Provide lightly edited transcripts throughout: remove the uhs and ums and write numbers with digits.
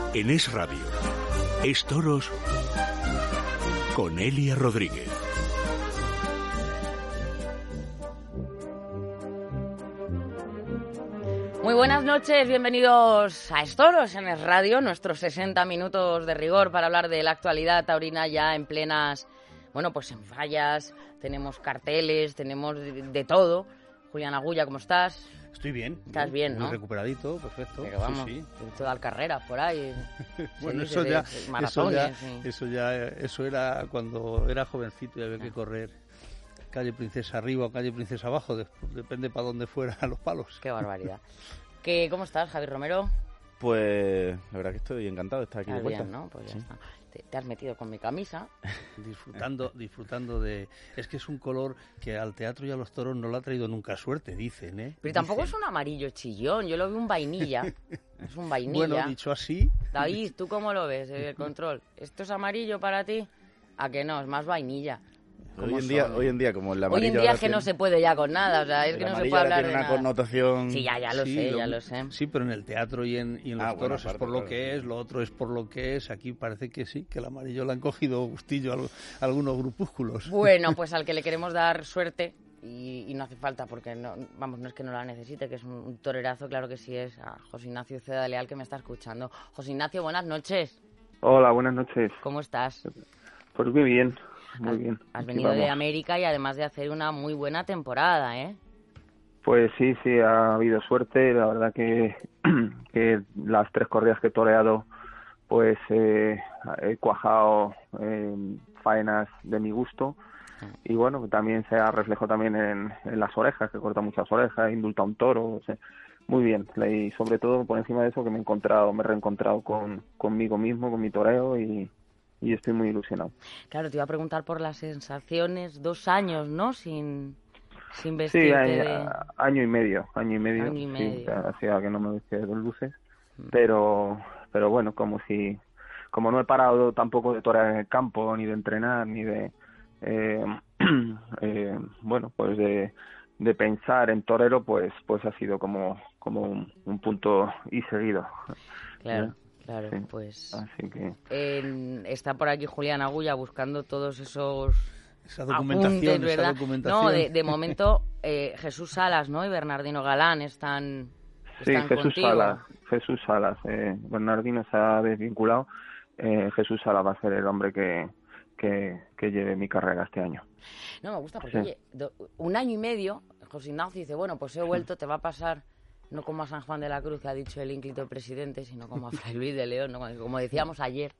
En Es Radio, Es Toros con Elia Rodríguez. Muy buenas noches, bienvenidos a Es Toros en Es Radio, nuestros 60 minutos de rigor para hablar de la actualidad taurina ya en plenas, bueno, pues en fallas, tenemos carteles, tenemos de todo. Julián Agulla, ¿cómo estás? Estoy bien. Estás bien, ¿no? Muy recuperadito, perfecto. Pero vamos, sí. todas las carreras por ahí. Bueno, eso era cuando era jovencito y había que correr calle Princesa arriba o calle Princesa abajo, depende para dónde fuera a los palos. Qué barbaridad. ¿Cómo estás, Javi Romero? Pues la verdad que estoy encantado de estar aquí de vuelta. Bien, ¿no? Pues ya sí. está. Te has metido con mi camisa. Disfrutando de... Es que es un color que al teatro y a los toros no le ha traído nunca suerte, dicen, ¿eh? Pero tampoco es un amarillo chillón, yo lo veo un vainilla. Es un vainilla. Bueno, dicho así... David, ¿tú cómo lo ves, el control? ¿Esto es amarillo para ti? ¿A que no? Es más vainilla. Hoy en día, como el amarillo... Hoy en día es que no se puede ya con nada, o sea, es que no se puede hablar de nada. Tiene una connotación... Sí, ya lo sé. Sí, pero en el teatro y en los toros es por lo que es, sí. Lo otro es por lo que es. Aquí parece que sí, que el amarillo le han cogido gustillo a algunos grupúsculos. Bueno, pues al que le queremos dar suerte, y no hace falta porque no es que no la necesite, que es un torerazo, claro que sí, es a José Ignacio Ceda Leal, que me está escuchando. José Ignacio, buenas noches. Hola, buenas noches. ¿Cómo estás? Pues muy bien. Muy bien. Has venido de América y además de hacer una muy buena temporada, ¿eh? Pues sí, ha habido suerte. La verdad que las 3 corridas que he toreado, pues he cuajado faenas de mi gusto. Y bueno, también se ha reflejado también en las orejas, que corta muchas orejas, indulta un toro. O sea, muy bien. Y sobre todo, por encima de eso, que me he reencontrado conmigo mismo, con mi toreo y estoy muy ilusionado. Claro, te iba a preguntar por las sensaciones, 2 años, ¿no? Sin vestirte sí, año y medio. Sí, hacía que no me vestía de 2 luces, pero bueno, como no he parado tampoco de torear en el campo, ni de entrenar, ni de bueno, pues de pensar en torero, pues ha sido como un punto y seguido. Claro. Claro, sí, pues así que... está por aquí Julián Agulla buscando todos esa documentación, apuntes, ¿verdad? No, de momento Jesús Salas, ¿no? Y Bernardino Galán están Jesús Salas. Bernardino se ha desvinculado. Jesús Salas va a ser el hombre que lleve mi carrera este año. No, me gusta porque, oye, 1 año y medio, José Ignacio dice, bueno, pues he vuelto, te va a pasar... No como a San Juan de la Cruz, que ha dicho el ínclito presidente, sino como a Fray Luis de León, ¿no? Como decíamos ayer.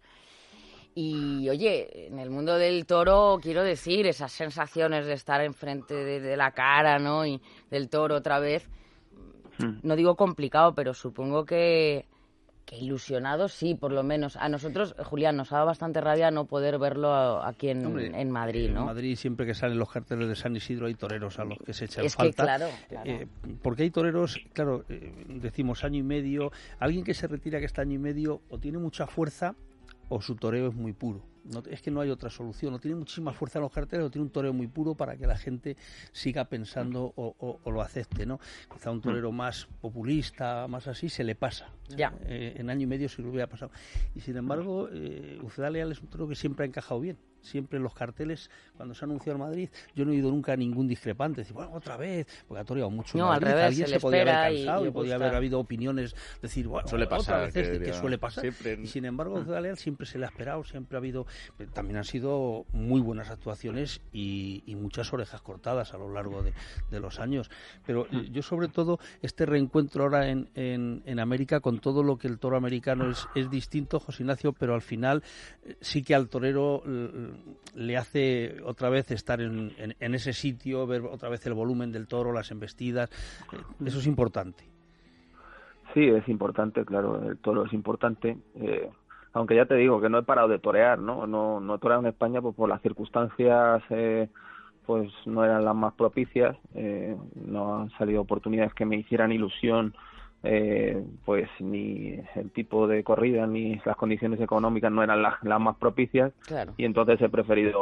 Y, oye, en el mundo del toro, quiero decir, esas sensaciones de estar enfrente de la cara, ¿no? Y del toro otra vez, no digo complicado, pero supongo que ilusionado sí, por lo menos. A nosotros, Julián, nos ha dado bastante rabia no poder verlo aquí en Madrid, ¿no? En Madrid, siempre que salen los carteles de San Isidro, hay toreros a los que se echan es falta. Que, claro. Porque hay toreros, claro, decimos año y medio, alguien que se retira que está año y medio o tiene mucha fuerza o su toreo es muy puro. No, es que no hay otra solución, no tiene muchísima fuerza en los carteles o tiene un toreo muy puro para que la gente siga pensando o lo acepte, ¿no? Quizá un torero más populista, más así, se le pasa. Ya. En año y medio sí lo hubiera pasado. Y sin embargo, Uceda Leal es un torero que siempre ha encajado bien. Siempre en los carteles, cuando se ha anunciado en Madrid, yo no he oído nunca a ningún discrepante. Decir, bueno, otra vez, porque ha toreado mucho en No, Madrid. al revés, alguien se se podía haber cansado y podía haber habido opiniones, decir, bueno, suele pasar, otra vez que suele pasar. Siempre... Y sin embargo, Uceda Leal siempre se le ha esperado, siempre ha habido... También han sido muy buenas actuaciones y muchas orejas cortadas a lo largo de los años. Pero yo, sobre todo, este reencuentro ahora en América, con todo lo que el toro americano es distinto, José Ignacio, pero al final sí que al torero le hace otra vez estar en ese sitio, ver otra vez el volumen del toro, las embestidas. Eso es importante. Sí, es importante, claro, el toro es importante. Aunque ya te digo que no he parado de torear, ¿no? No he toreado en España pues por las circunstancias, pues no eran las más propicias. No han salido oportunidades que me hicieran ilusión, pues ni el tipo de corrida ni las condiciones económicas no eran las más propicias. Claro. Y entonces he preferido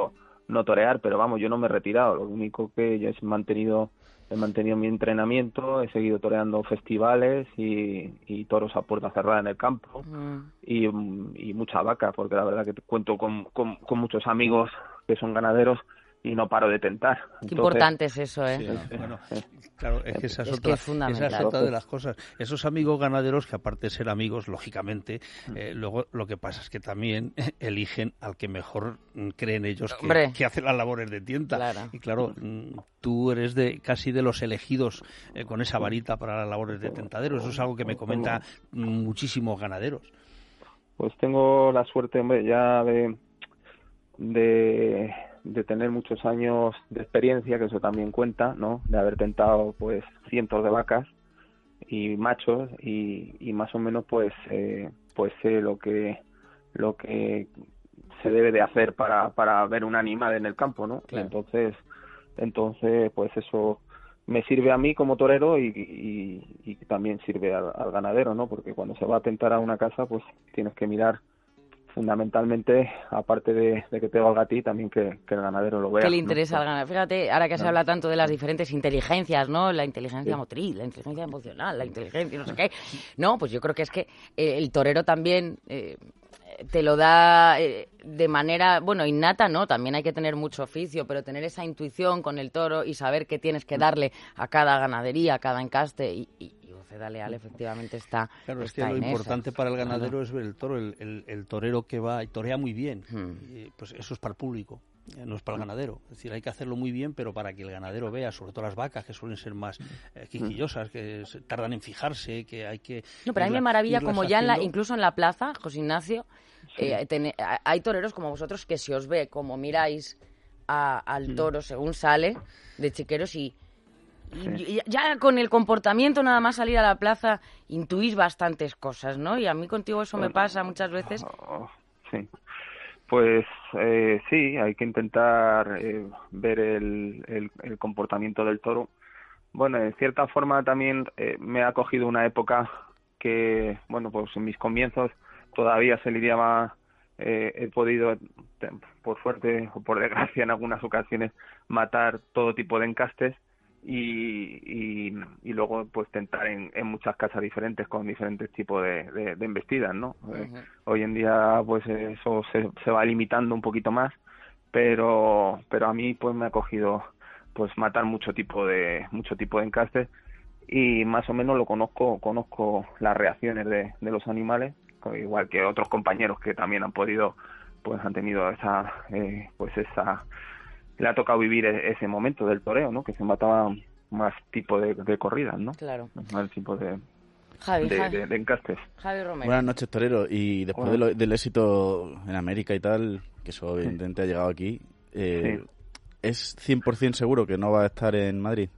no torear, pero vamos, yo no me he retirado, lo único que yo he mantenido mi entrenamiento, he seguido toreando festivales y toros a puerta cerrada en el campo y mucha vaca, porque la verdad que cuento con muchos amigos que son ganaderos y no paro de tentar. Qué importante es eso, ¿eh? Sí, bueno, claro, es que esa es fundamental. otra de las cosas. Esos amigos ganaderos, que aparte de ser amigos, lógicamente, luego lo que pasa es que también eligen al que mejor creen ellos que hace las labores de tienta. Claro. Y claro, tú eres casi de los elegidos con esa varita para las labores de tentadero. Eso es algo que me comentan muchísimos ganaderos. Pues tengo la suerte, hombre, ya de tener muchos años de experiencia, que eso también cuenta, ¿no? De haber tentado pues cientos de vacas y machos y más o menos pues sé lo que se debe de hacer para ver un animal en el campo, ¿no? Claro. Entonces pues eso me sirve a mí como torero y también sirve al ganadero, ¿no? Porque cuando se va a tentar a una casa pues tienes que mirar fundamentalmente, aparte de que te valga a ti, también que el ganadero lo vea. ¿Qué le interesa al ganadero? Fíjate, ahora que se habla tanto de las diferentes inteligencias, ¿no? La inteligencia motriz, la inteligencia emocional, la inteligencia no sé qué. No, pues yo creo que es que el torero también te lo da de manera, bueno, innata, ¿no? También hay que tener mucho oficio, pero tener esa intuición con el toro y saber qué tienes que darle a cada ganadería, a cada encaste y Ceda Leal efectivamente está. Claro, es que lo importante para el ganadero es ver el toro, el torero que va y torea muy bien. Pues eso es para el público, no es para el ganadero. Es decir, hay que hacerlo muy bien, pero para que el ganadero vea, sobre todo las vacas, que suelen ser más quisquillosas, que tardan en fijarse, que hay que... No, pero a mí me maravilla como ya incluso en la plaza, José Ignacio, hay toreros como vosotros que se os ve como miráis al toro según sale de chiqueros y ya con el comportamiento nada más salir a la plaza intuís bastantes cosas, ¿no? Y a mí contigo eso me pasa muchas veces. Sí, pues sí, hay que intentar ver el comportamiento del toro. Bueno, en cierta forma también me ha cogido una época que, bueno, pues en mis comienzos todavía se lidiaba, he podido, por suerte o por desgracia en algunas ocasiones, matar todo tipo de encastes y luego pues tentar en muchas casas diferentes con diferentes tipos de embestidas, ¿no? Hoy en día pues eso se va limitando un poquito más, pero a mí pues me ha cogido pues matar mucho tipo de encastes y más o menos lo conozco las reacciones de los animales, igual que otros compañeros que también han tenido esa le ha tocado vivir ese momento del toreo, ¿no? Que se mataban más tipo de corridas, ¿no? Claro. Más tipo de encastes. Javi Romero. Buenas noches, torero. Y después del éxito en América y tal, que eso evidentemente ha llegado aquí, ¿es 100% seguro que no va a estar en Madrid?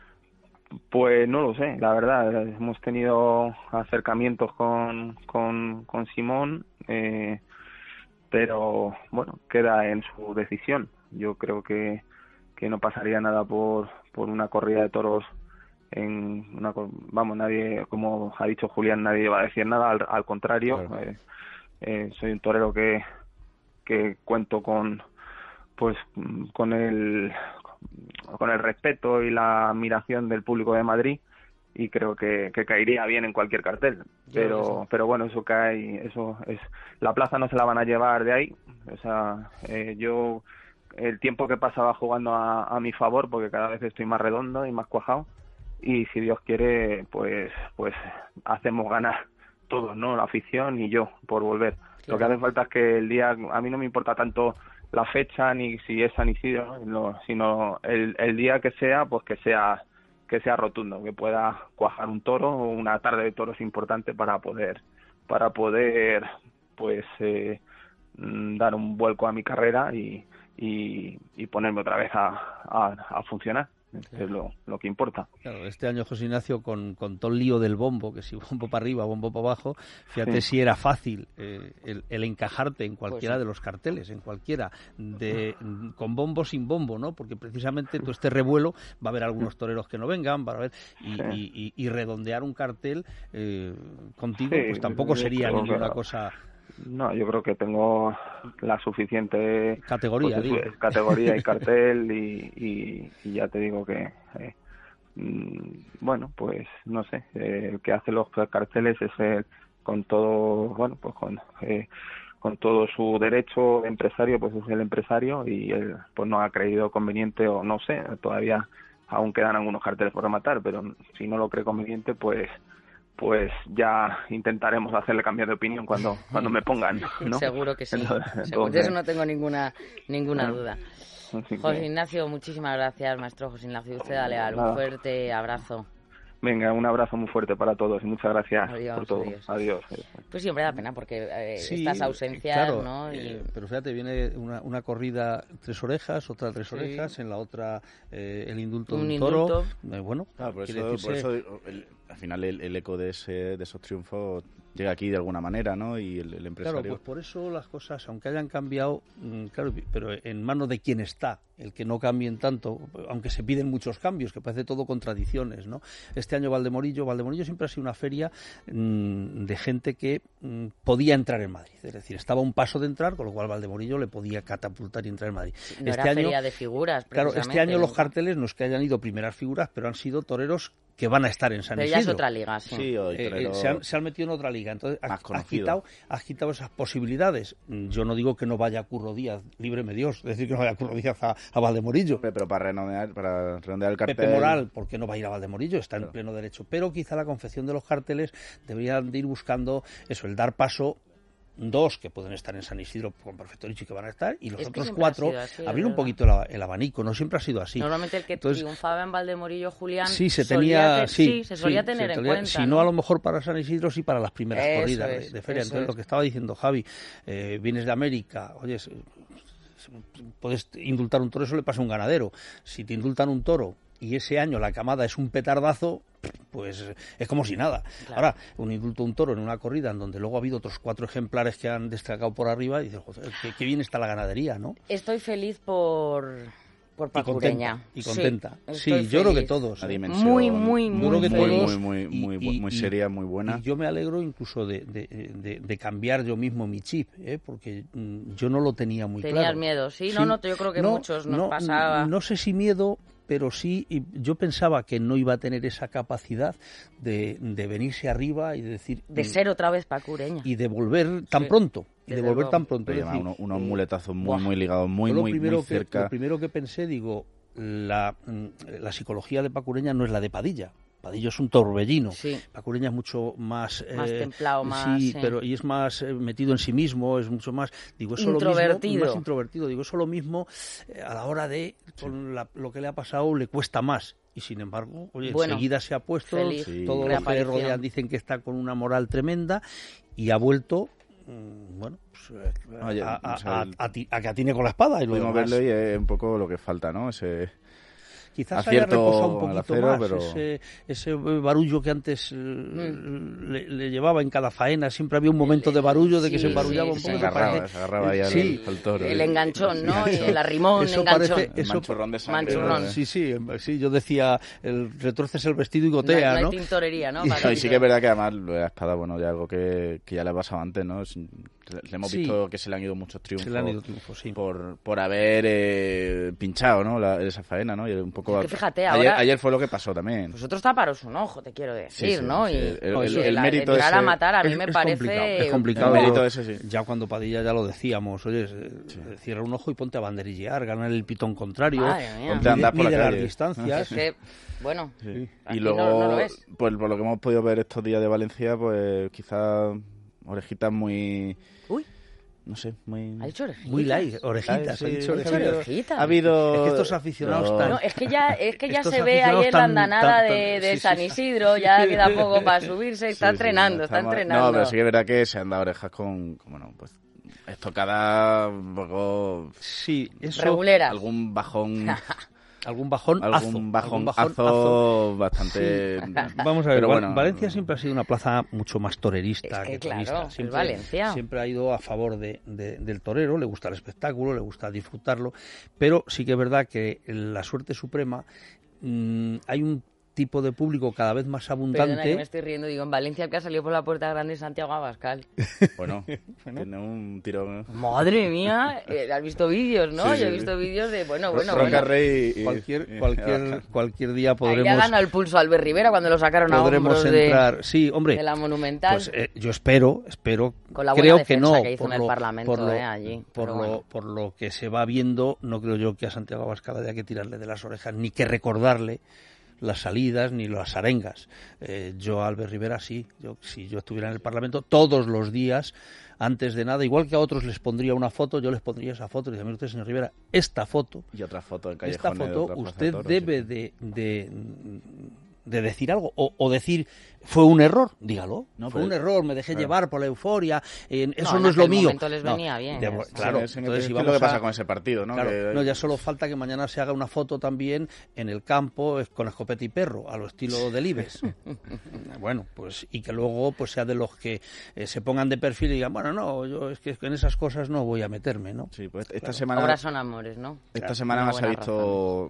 Pues no lo sé, la verdad. Hemos tenido acercamientos con Simón, pero bueno, queda en su decisión. Yo creo que no pasaría nada por una corrida de toros nadie, como ha dicho Julián, nadie va a decir nada, al contrario. Claro. Soy un torero que cuento con el respeto y la admiración del público de Madrid y creo que caería bien en cualquier cartel, pero bueno, eso cae, eso es, la plaza no se la van a llevar de ahí, o sea, yo el tiempo que pasaba jugando a mi favor, porque cada vez estoy más redondo y más cuajado, y si Dios quiere pues hacemos ganar todos, ¿no? La afición y yo por volver. Claro. Lo que hace falta es que el día, a mí no me importa tanto la fecha ni si es San Isidro, ¿no? Sino el día que sea, pues que sea rotundo, que pueda cuajar un toro o una tarde de toros importante para poder pues dar un vuelco a mi carrera y ponerme otra vez a funcionar. Es lo que importa. Claro, este año, José Ignacio, con todo el lío del bombo, que si bombo para arriba, bombo para abajo, fíjate si era fácil el encajarte en cualquiera de los carteles, en cualquiera, con bombo, sin bombo, ¿no? Porque precisamente todo este revuelo va a haber algunos toreros que no vengan, va a haber, y redondear un cartel contigo, pues tampoco sería ninguna cosa... No, yo creo que tengo la suficiente categoría, pues, categoría y cartel y ya te digo que bueno, pues no sé, el que hace los carteles es con todo, bueno, pues con todo su derecho de empresario, pues es el empresario y él pues no ha creído conveniente, o no sé, todavía aún quedan algunos carteles por rematar, pero si no lo cree conveniente, pues ya intentaremos hacerle cambiar de opinión cuando me pongan, ¿no? Seguro que sí. De eso no tengo ninguna duda. José Ignacio, muchísimas gracias, maestro José Ignacio Uceda Leal. Un fuerte abrazo. Venga, un abrazo muy fuerte para todos y muchas gracias por todo. Adiós. Pues siempre da pena porque sí, estas ausencias, claro, ¿no? Pero fíjate, viene una corrida 3 orejas, otra 3 orejas, en la otra el indulto de un toro. Bueno, claro, por eso al final el eco de esos triunfos llega aquí de alguna manera, ¿no? Y el empresario... Claro, pues por eso las cosas, aunque hayan cambiado, claro, pero en manos de quién está, el que no cambien tanto, aunque se piden muchos cambios, que parece todo contradicciones, ¿no? Este año Valdemorillo siempre ha sido una feria de gente que podía entrar en Madrid, es decir, estaba a un paso de entrar, con lo cual Valdemorillo le podía catapultar y entrar en Madrid. No era feria de figuras, claro, este año los carteles no es que hayan ido primeras figuras, pero han sido toreros que van a estar en San Isidro. Pero ya es otra liga, sí. Se han metido en otra liga. Entonces, has quitado esas posibilidades. Yo no digo que no vaya Curro Díaz, líbreme Dios, es decir, que no vaya Curro Díaz a Valdemorillo. Pero para redondear el cartel... Pepe Moral, ¿por qué no va a ir a Valdemorillo? Está en pleno derecho. Pero quizá la confección de los carteles deberían de ir buscando eso, el dar paso... 2 que pueden estar en San Isidro con perfecto derecho y que van a estar, y los otros 4 abrir un poquito el abanico. No siempre ha sido así. Normalmente el que triunfaba en Valdemorillo, Julián, se solía tener en cuenta. Si no, a lo mejor para San Isidro sí para las primeras corridas de feria. Entonces lo que estaba diciendo Javi, vienes de América, oye, puedes indultar un toro, eso le pasa a un ganadero. Si te indultan un toro y ese año la camada es un petardazo, pues es como si nada. Claro. Ahora, un indulto a un toro en una corrida en donde luego ha habido otros 4 ejemplares que han destacado por arriba, y dices, joder, qué bien está la ganadería, ¿no? Estoy feliz por Pacureña. Y contenta. Sí, yo creo que todos. La dimensión muy seria, muy buena. Y yo me alegro incluso de cambiar yo mismo mi chip, porque yo no lo tenía muy claro. Tenías miedo, ¿sí? No, yo creo que muchos nos pasaba. No sé si miedo, pero sí, yo pensaba que no iba a tener esa capacidad de venirse arriba y de decir... De ser otra vez pacureña. Y de volver tan pronto. Y de volver tan pronto. Es decir, unos muletazos muy ligados, muy cerca. Lo primero que pensé, digo, la psicología de pacureña no es la de Padilla. Padillo es un torbellino. Sí. Pacureña es mucho más... más templado, más... Sí, pero y es más metido en sí mismo, es mucho más... Digo, eso introvertido. Más introvertido. Digo, eso lo mismo a la hora de... Con lo que le ha pasado le cuesta más. Y sin embargo, oye, enseguida se ha puesto, todos los que le rodean dicen que está con una moral tremenda y ha vuelto... bueno, pues, a que atine con la espada. Y pudimos verlo y es un poco lo que falta, ¿no? Quizás haya reposado un poquito más pero... ese barullo que antes le llevaba en cada faena. Siempre había un momento de barullo, de que se embarullaba un poco. Se agarraba ahí al toro. El enganchón, ¿no? Y el arrimón, el enganchón. El manchurrón de sangre. Sí, yo decía, retuerces el vestido y gotea, ¿no? No hay tintorería, ¿no? Y sí que es verdad que además la espada, bueno, ya algo que ya le ha pasado antes, ¿no? Le hemos visto que se le han ido muchos triunfos, sí. por haber pinchado, ¿no? Esa faena, ¿no? Y un poco que fíjate, ahora... Ayer fue lo que pasó también. Vosotros taparos un ojo, te quiero decir, ¿no? Sí. Y el mérito ese... a matar a mí me parece... Es complicado. El mérito ese, sí. Ya cuando Padilla ya lo decíamos, oye, cierra un ojo y ponte a banderillear, ganar el pitón contrario, ponte a andar por mide la las distancias. Es que, bueno, y luego, no lo ves. Pues por lo que hemos podido ver estos días de Valencia, pues quizás orejitas muy... No sé, muy... ¿Ha dicho orejitas? Muy light, orejitas. Sí, ha dicho orejitas. Ha habido... Es que estos aficionados tan... No, es que ya se ve ahí en la andanada de San Isidro, ya queda poco para subirse, está entrenando. No, pero sí que es verdad que se han dado orejas con bueno, pues estocadas un poco... Sí, eso... Reguleras. Algún bajón... Algún bajonazo bastante... Sí. Vamos a ver, pero bueno, Valencia siempre ha sido una plaza mucho más torerista que claro, siempre, Valencia. Siempre ha ido a favor del torero, le gusta el espectáculo, le gusta disfrutarlo, pero sí que es verdad que en la suerte suprema hay un tipo de público cada vez más abundante. Perdona, que me estoy riendo. Digo, en Valencia el que ha salido por la puerta grande es Santiago Abascal. Bueno, tiene un tirón. Madre mía, has visto vídeos, ¿no? Sí, Yo he sí, visto sí. vídeos de, bueno. Rey y Cualquier día Ahí podremos... le ha ganado el pulso a Albert Rivera cuando lo sacaron a hombros entrar. Sí, hombre, de la Monumental. pues yo espero, Con la buena creo que defensa no, que hizo en el Parlamento, allí. por lo que se va viendo, no creo yo que a Santiago Abascal haya que tirarle de las orejas, ni que recordarle las salidas ni las arengas. Yo a Albert Rivera sí, si yo estuviera en el Parlamento todos los días, antes de nada, igual que a otros les pondría una foto, yo les pondría esa foto y diría, mire usted, señor Rivera, esta foto, y otra foto en esta callejones, foto usted toros, debe de decir algo, o decir, fue un error, dígalo, no, fue un error, me dejé llevar por la euforia, eso en no es lo aquel mío. momento les venía bien. Claro, es entonces lo que pasa con ese partido, ¿no? Claro, ya solo falta que mañana se haga una foto también en el campo con escopeta y perro, a lo estilo del Ives. Bueno, pues, y que luego pues sea de los que se pongan de perfil y digan, bueno, no, yo es que en esas cosas no voy a meterme, ¿no? Sí, pues esta Claro. semana... Obras son amores, ¿no? Esta semana Una se ha buena visto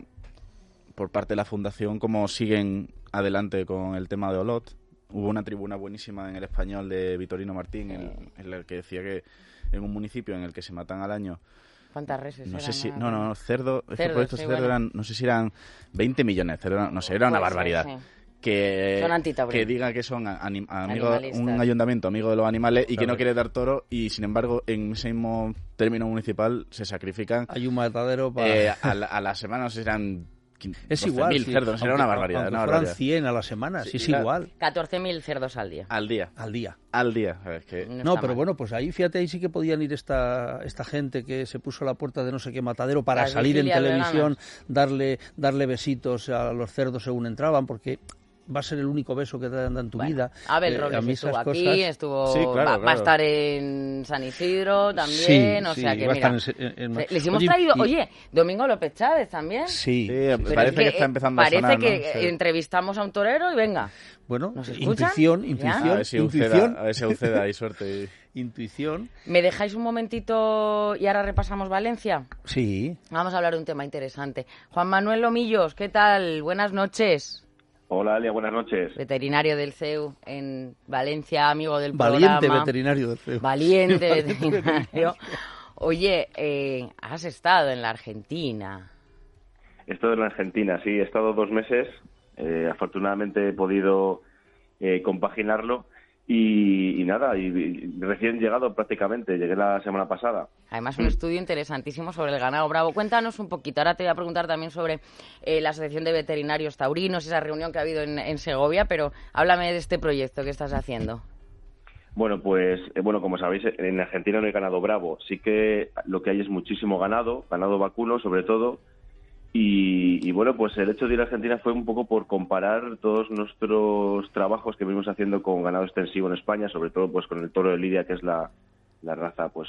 por parte de la Fundación cómo siguen adelante con el tema de Olot. Hubo una tribuna buenísima en El Español de Vitorino Martín, en el que decía que en un municipio en el que se matan al año... ¿Cuántas reses No eran? sé si... No, cerdo... Este Cerdos, proyecto sí, cerdo bueno. eran... No sé si eran 20 millones, cerdo, no sé, era una Puede ser, barbaridad. sí. Que, Son antitaurinos. que diga que son Animalistas. un ayuntamiento amigo de los animales y que Claro. no quiere dar toro, y sin embargo en ese mismo término municipal se sacrifican Hay un matadero para... a la semana, no sé si eran es igual, 12.000 cerdos, era una barbaridad. Aunque Una fueran barbaridad. 100 a la semana, sí, es era- igual, 14.000 cerdos al día. Al día. al día. Es que... No, está pero mal. bueno, pues ahí, fíjate, ahí sí que podían ir esta gente que se puso a la puerta de no sé qué matadero para Las salir en vigilias televisión, darle besitos a los cerdos según entraban, porque va a ser el único beso que te dan en tu Bueno, vida. Abel A Robles mí estuvo esas aquí, cosas- estuvo, Sí, claro, va a claro. estar en San Isidro también, Sí, o sí, sea que va a mira, estar les hemos Oye, traído, y- oye, Domingo López Chávez también. Sí, Sí, sí, parece sí. que está empezando a parece sonar, ¿no? que Sí. entrevistamos a un torero y venga, Bueno, ¿nos escuchan? intuición, ¿Ya? A ver si Uceda hay suerte. intuición. ¿me dejáis un momentito y ahora repasamos Valencia? Sí. Vamos a hablar de un tema interesante. Juan Manuel Lomillos, ¿qué tal? Buenas noches. Hola, Alia, buenas noches. Veterinario del CEU en Valencia, amigo del Valiente programa. veterinario del CEU. Valiente veterinario. Oye, has estado en la Argentina. He estado en la Argentina, sí, he estado 2 meses. Afortunadamente he podido compaginarlo y nada, y recién llegado prácticamente, llegué la semana pasada. Además, un estudio interesantísimo sobre el ganado bravo. Cuéntanos un poquito. Ahora te voy a preguntar también sobre la Asociación de Veterinarios Taurinos, esa reunión que ha habido en Segovia, pero háblame de este proyecto que estás haciendo. Bueno, pues como sabéis, en Argentina no hay ganado bravo. Sí que lo que hay es muchísimo ganado vacuno sobre todo. Y bueno, pues el hecho de ir a Argentina fue un poco por comparar todos nuestros trabajos que venimos haciendo con ganado extensivo en España, sobre todo pues con el toro de Lidia, que es la raza pues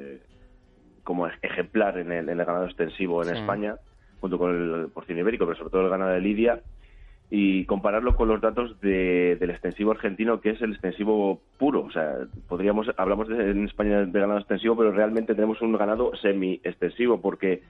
como ejemplar en el ganado extensivo en Sí. España, junto con el porcino ibérico, pero sobre todo el ganado de Lidia, y compararlo con los datos del extensivo argentino, que es el extensivo puro. O sea, hablamos en España de ganado extensivo, pero realmente tenemos un ganado semi-extensivo, porque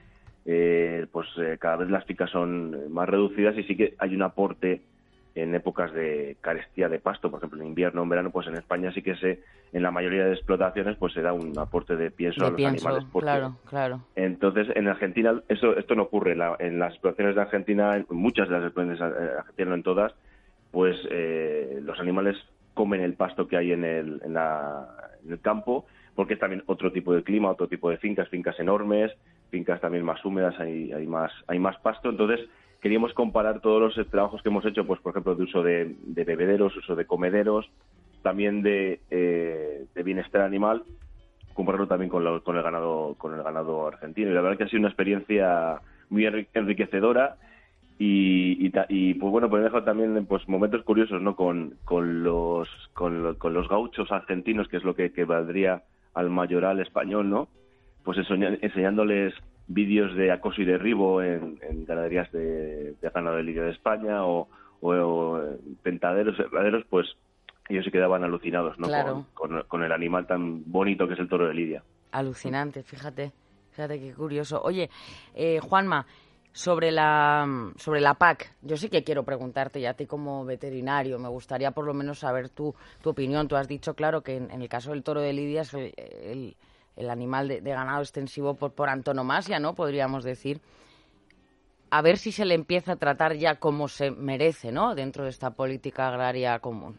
cada vez las fincas son más reducidas y sí que hay un aporte en épocas de carestía de pasto, por ejemplo en invierno o en verano, pues en España sí que en la mayoría de explotaciones pues se da un aporte de pienso a los animales. Claro. Entonces en Argentina esto no ocurre. En las explotaciones de Argentina, en muchas de las explotaciones argentinas, no en todas, pues los animales comen el pasto que hay en el campo, porque es también otro tipo de clima, otro tipo de fincas enormes, fincas también más húmedas, hay más pasto. Entonces queríamos comparar todos los trabajos que hemos hecho, pues por ejemplo de uso de bebederos, uso de comederos, también de bienestar animal, compararlo también con el ganado argentino. Y la verdad que ha sido una experiencia muy enriquecedora y pues bueno, pues he dejado también pues momentos curiosos, ¿no? con los gauchos argentinos, que es lo que valdría al mayoral español, ¿no? Pues enseñándoles vídeos de acoso y derribo en ganaderías de ganado de Lidia de España o pentaderos, herraderos, pues ellos se quedaban alucinados, ¿no? Claro. Con el animal tan bonito que es el toro de Lidia. Alucinante, fíjate qué curioso. Oye, Juanma, Sobre la PAC, yo sí que quiero preguntarte, y a ti como veterinario, me gustaría por lo menos saber tu opinión. Tú has dicho, claro, que en el caso del toro de Lidia es el animal de ganado extensivo por antonomasia, ¿no? Podríamos decir. A ver si se le empieza a tratar ya como se merece, ¿no? Dentro de esta política agraria común.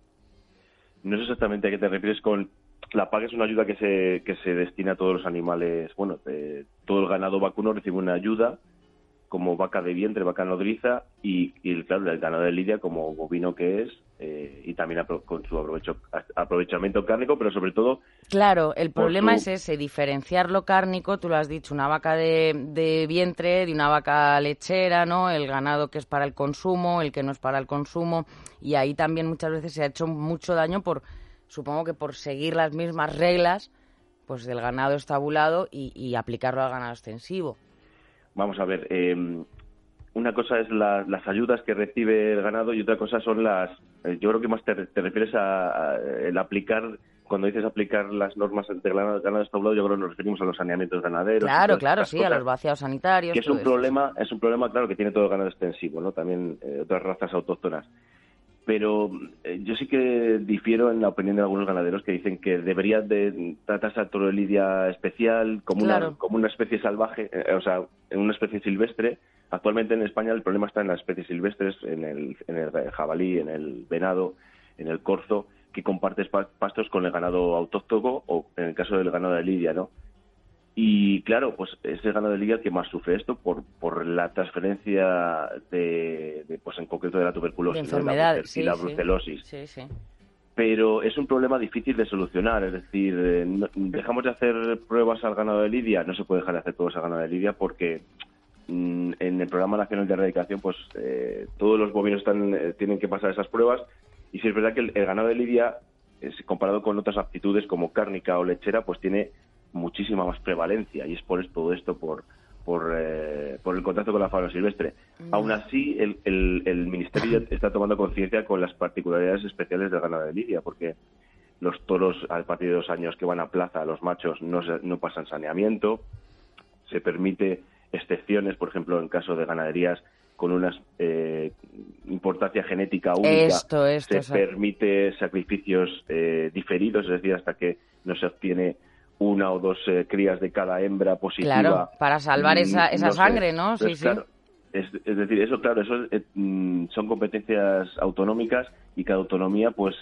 No sé exactamente a qué te refieres con... La PAC es una ayuda que se destina a todos los animales, bueno, todo el ganado vacuno recibe una ayuda, como vaca de vientre, vaca nodriza, y claro, el ganado de lidia como bovino que es, y también con su aprovechamiento cárnico, pero sobre todo... Claro, el problema es ese, diferenciar lo cárnico, tú lo has dicho, una vaca de vientre, de una vaca lechera, ¿no? El ganado que es para el consumo, el que no es para el consumo, y ahí también muchas veces se ha hecho mucho daño supongo que por seguir las mismas reglas, pues del ganado estabulado y aplicarlo al ganado extensivo. Vamos a ver, una cosa es las ayudas que recibe el ganado y otra cosa son yo creo que más te refieres a el aplicar, cuando dices aplicar las normas del ganado estabulado, yo creo que nos referimos a los saneamientos ganaderos. Claro, sí, a los vaciados sanitarios. Que es un problema, claro, que tiene todo el ganado extensivo, ¿no? También otras razas autóctonas. Pero yo sí que difiero en la opinión de algunos ganaderos que dicen que debería de tratarse al toro de lidia especial como una especie salvaje, o sea, en una especie silvestre. Actualmente en España el problema está en las especies silvestres, en el jabalí, en el venado, en el corzo, que compartes pastos con el ganado autóctono o en el caso del ganado de lidia, ¿no? Y claro, pues es el ganado de lidia el que más sufre esto por la transferencia pues en concreto de la tuberculosis, de enfermedades, y la brucelosis. Sí. Pero es un problema difícil de solucionar, es decir, dejamos de hacer pruebas al ganado de lidia, no se puede dejar de hacer pruebas al ganado de lidia porque en el Programa Nacional de Erradicación pues todos los bovinos tienen que pasar esas pruebas, y si es verdad que el ganado de lidia, comparado con otras aptitudes como cárnica o lechera, pues tiene muchísima más prevalencia, y es por todo esto, por el contacto con la fauna silvestre. Aún así, el Ministerio está tomando conciencia con las particularidades especiales del ganado de lidia, porque los toros, a partir de 2 años que van a plaza, los machos no pasan saneamiento, se permite excepciones, por ejemplo, en caso de ganaderías con una importancia genética única, se permite sacrificios diferidos, es decir, hasta que no se obtiene 1 o 2 crías de cada hembra positiva. Claro, para salvar esa sangre, ¿no? Sí, claro. Es decir, eso son competencias autonómicas, y cada autonomía pues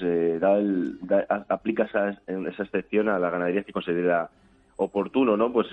aplica esa excepción a la ganadería que considera oportuno, ¿no? Pues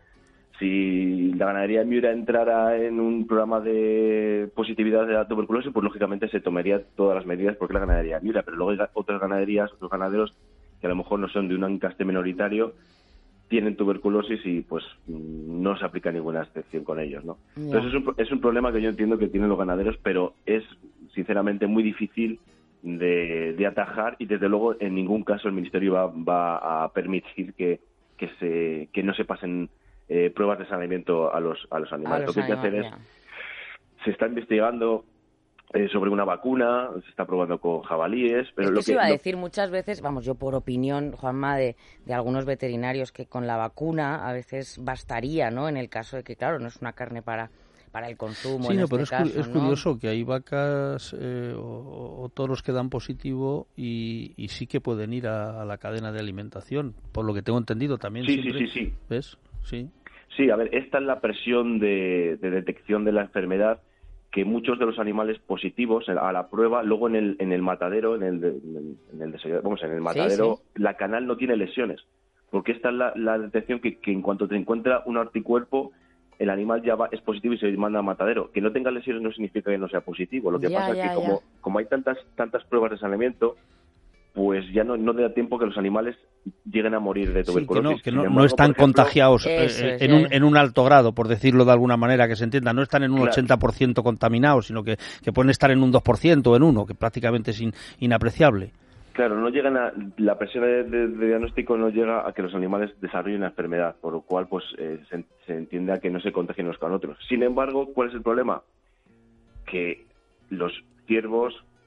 si la ganadería Miura entrara en un programa de positividad de la tuberculosis, pues lógicamente se tomaría todas las medidas porque la ganadería Miura, pero luego hay otras ganaderías, otros ganaderos que a lo mejor no son de un encaste minoritario, tienen tuberculosis y pues no se aplica ninguna excepción con ellos, ¿no? Yeah. Entonces es un problema que yo entiendo que tienen los ganaderos, pero es sinceramente muy difícil de atajar, y desde luego en ningún caso el Ministerio va a permitir que no se pasen pruebas de saneamiento a los animales. Lo que hay que hacer es, se está investigando sobre una vacuna, se está probando con jabalíes, pero lo que se iba a decir muchas veces, vamos, yo por opinión, Juanma, de algunos veterinarios, que con la vacuna a veces bastaría, ¿no? En el caso de que, claro, no es una carne para el consumo. Sí, en pero este caso, es curioso que hay vacas o toros que dan positivo y sí que pueden ir a la cadena de alimentación, por lo que tengo entendido también. Sí. ¿Ves? Sí. Sí, a ver, esta es la presión de detección de la enfermedad, que muchos de los animales positivos a la prueba, luego en el matadero, en el matadero, sí. La canal no tiene lesiones, porque esta es la detección que en cuanto te encuentra un anticuerpo, el animal ya es positivo y se manda a matadero. Que no tenga lesiones no significa que no sea positivo. Lo que pasa es que como hay tantas pruebas de saneamiento, pues ya no da tiempo que los animales lleguen a morir de tuberculosis. Sí, que no están contagiados en un alto grado, por decirlo de alguna manera, que se entienda. No están en un 80% contaminados, sino que pueden estar en un 2% o en 1%, que prácticamente es inapreciable. Claro, la presión de diagnóstico no llega a que los animales desarrollen la enfermedad, por lo cual pues se entiende a que no se contagien unos con otros. Sin embargo, ¿cuál es el problema? Que los ciervos,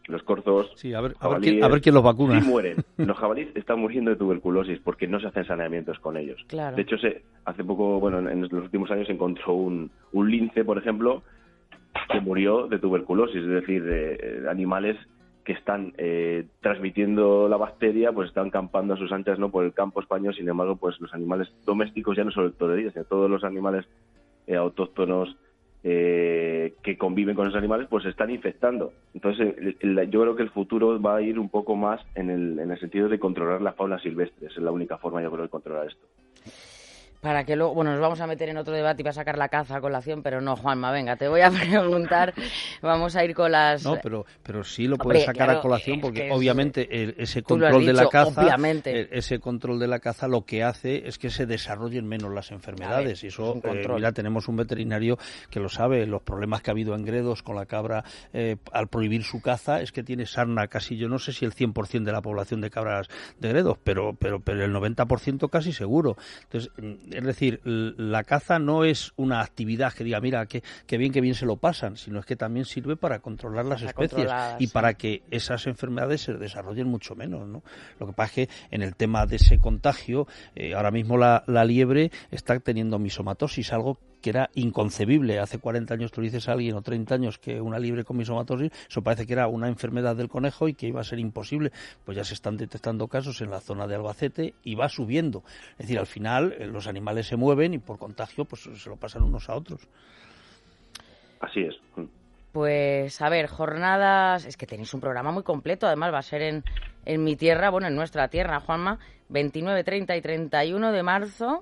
los corzos, sí, a ver jabalíes, quién los vacuna. Sí mueren. Los jabalíes están muriendo de tuberculosis porque no se hacen saneamientos con ellos. Claro. De hecho, hace poco, en los últimos años se encontró un lince, por ejemplo, que murió de tuberculosis, es decir, de animales que están transmitiendo la bacteria, pues están campando a sus anchas, ¿no?, por el campo español. Sin embargo, pues los animales domésticos, ya no solo el torería, sino todos los animales autóctonos que conviven con esos animales, pues se están infectando. Entonces, yo creo que el futuro va a ir un poco más en el sentido de controlar la fauna silvestre. Esa es la única forma, yo creo, de controlar esto. Para que luego, nos vamos a meter en otro debate y va a sacar la caza a colación, pero no, Juanma, venga, te voy a preguntar, vamos a ir con las... No, pero sí lo puedes sacar claro, a colación porque obviamente ese control de la caza, ese control de la caza lo que hace es que se desarrollen menos las enfermedades. Y eso, mira, tenemos un veterinario que lo sabe, los problemas que ha habido en Gredos con la cabra al prohibir su caza es que tiene sarna casi, yo no sé si el 100% de la población de cabras de Gredos, pero el 90% casi seguro. Entonces, es decir, la caza no es una actividad que diga, mira, qué bien se lo pasan, sino es que también sirve para controlar las especies y para que esas enfermedades se desarrollen mucho menos, ¿no? Lo que pasa es que en el tema de ese contagio, ahora mismo la liebre está teniendo misomatosis, algo que era inconcebible. Hace 40 años tú dices a alguien, o 30 años, que una liebre con misomatosis, eso parece que era una enfermedad del conejo y que iba a ser imposible. Pues ya se están detectando casos en la zona de Albacete y va subiendo. Es decir, al final los animales se mueven y por contagio pues se lo pasan unos a otros. Así es. Pues, a ver, jornadas... Es que tenéis un programa muy completo, además va a ser en mi tierra, en nuestra tierra, Juanma, 29, 30 y 31 de marzo...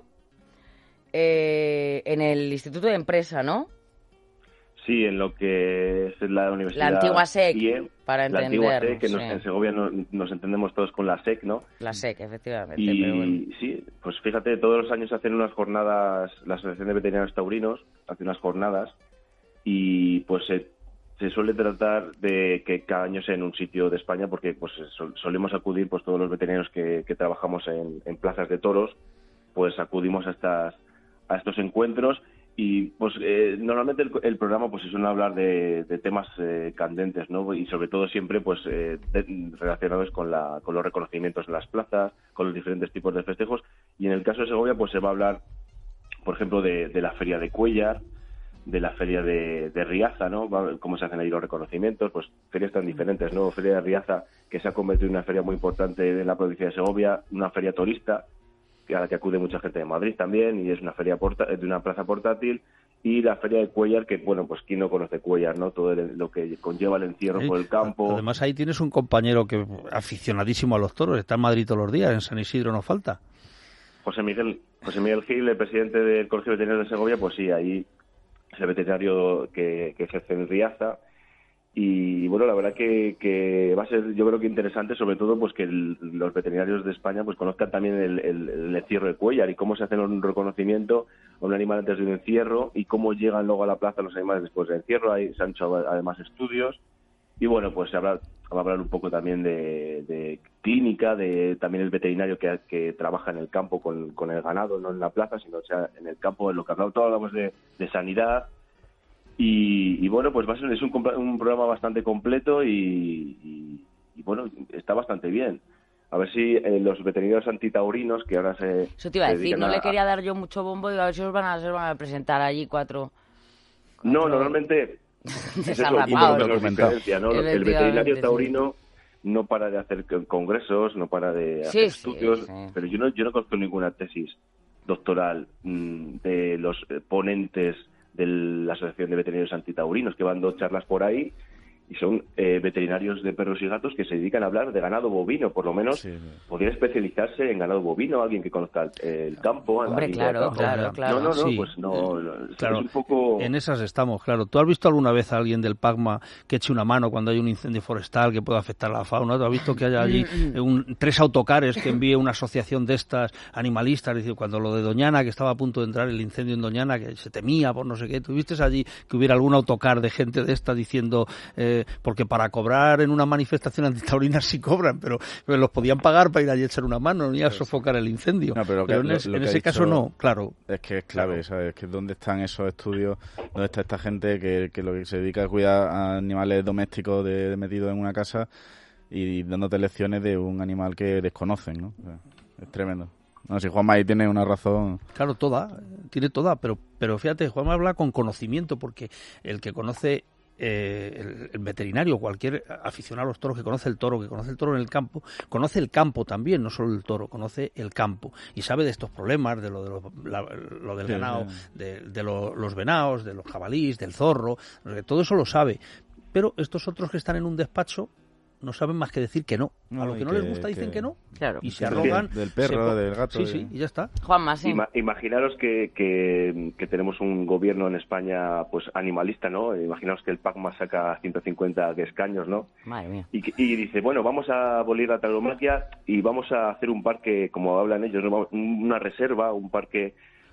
en el Instituto de Empresa, ¿no? Sí, en lo que es la universidad... La antigua SEC, para entendernos. La antigua SEC, que sí. En Segovia nos entendemos todos con la SEC, ¿no? La SEC, efectivamente. Y pero bueno. sí, pues fíjate, todos los años hacen unas jornadas, la Asociación de Veterinarios Taurinos hace unas jornadas y pues se suele tratar de que cada año sea en un sitio de España porque pues solemos acudir, pues todos los veterinarios que trabajamos en plazas de toros, pues acudimos a estos encuentros y pues normalmente el programa pues se suele hablar de temas candentes, ¿no? Y sobre todo siempre pues relacionados con los reconocimientos en las plazas, con los diferentes tipos de festejos, y en el caso de Segovia pues se va a hablar, por ejemplo, de la feria de Cuéllar, de la feria de Riaza, ¿no? Cómo se hacen ahí los reconocimientos, pues ferias tan diferentes, ¿no? Feria de Riaza, que se ha convertido en una feria muy importante en la provincia de Segovia, una feria turista a la que acude mucha gente de Madrid también, y es una feria de una plaza portátil, y la feria de Cuéllar, que bueno, pues quién no conoce Cuéllar, ¿no? Todo lo que conlleva el encierro por el campo. Además ahí tienes un compañero que aficionadísimo a los toros, está en Madrid todos los días, en San Isidro no falta. José Miguel Gil, el presidente del Colegio Veterinario de Segovia, pues sí, ahí es el veterinario que ejerce en Riaza. Y bueno, la verdad que va a ser, yo creo que interesante, sobre todo pues que los veterinarios de España pues conozcan también el encierro de Cuéllar y cómo se hace un reconocimiento a un animal antes de un encierro y cómo llegan luego a la plaza los animales después del encierro. Ahí se han hecho además estudios y bueno, pues va a hablar un poco también de clínica, de también el veterinario que trabaja en el campo con el ganado, no en la plaza, sino en el campo, en lo que hablamos de sanidad. Y bueno, pues es un programa bastante completo y bueno, está bastante bien. A ver si los veterinarios antitaurinos, que ahora Eso te iba a decir, no le quería dar yo mucho bombo y a ver si os van a presentar allí cuatro... No, normalmente... Desarrapados. ¿no? El veterinario taurino no para de hacer congresos, no para de hacer estudios, sí. Pero yo no conozco ninguna tesis doctoral de los ponentes de la Asociación de Veterinarios Antitaurinos, que van 2 charlas por ahí y son veterinarios de perros y gatos que se dedican a hablar de ganado bovino, por lo menos podría especializarse en ganado bovino, alguien que conozca el campo. Hombre, claro. No, sí. pues no, claro, es un poco... En esas estamos, claro. ¿Tú has visto alguna vez a alguien del PACMA que eche una mano cuando hay un incendio forestal que pueda afectar a la fauna? ¿Tú has visto que haya allí 3 autocares que envíe una asociación de estas animalistas? Es decir, cuando lo de Doñana, que estaba a punto de entrar el incendio en Doñana, que se temía por no sé qué, ¿tú viste allí que hubiera algún autocar de gente de esta diciendo... porque para cobrar en una manifestación antitaurina sí cobran, pero los podían pagar para ir allí a echar una mano y a sofocar el incendio. No, pero en ese caso no, claro. Es que es clave, ¿sabes? Que ¿dónde están esos estudios? ¿Dónde está esta gente que lo que se dedica a cuidar a animales domésticos metidos en una casa y dándote lecciones de un animal que desconocen, ¿no? O sea, es tremendo. No, si Juanma ahí tiene una razón. Claro, tiene toda, pero fíjate, Juanma habla con conocimiento, porque el que conoce el veterinario, cualquier aficionado a los toros que conoce el toro en el campo, conoce el campo también, no solo el toro, conoce el campo y sabe de estos problemas, de lo del ganado, de los venados, de los jabalíes, del zorro, todo eso lo sabe. Pero estos otros que están en un despacho no saben más que decir que no. A lo que no les gusta dicen que no. Claro. Y se arrogan. Del perro, del gato. Sí, y ya está. Juanma, sí. Imaginaros que tenemos un gobierno en España pues animalista, ¿no? Imaginaos que el PACMA saca 150 escaños, ¿no? Madre mía. Y dice, bueno, vamos a abolir la tauromaquia y vamos a hacer un parque, como hablan ellos, una reserva, un parque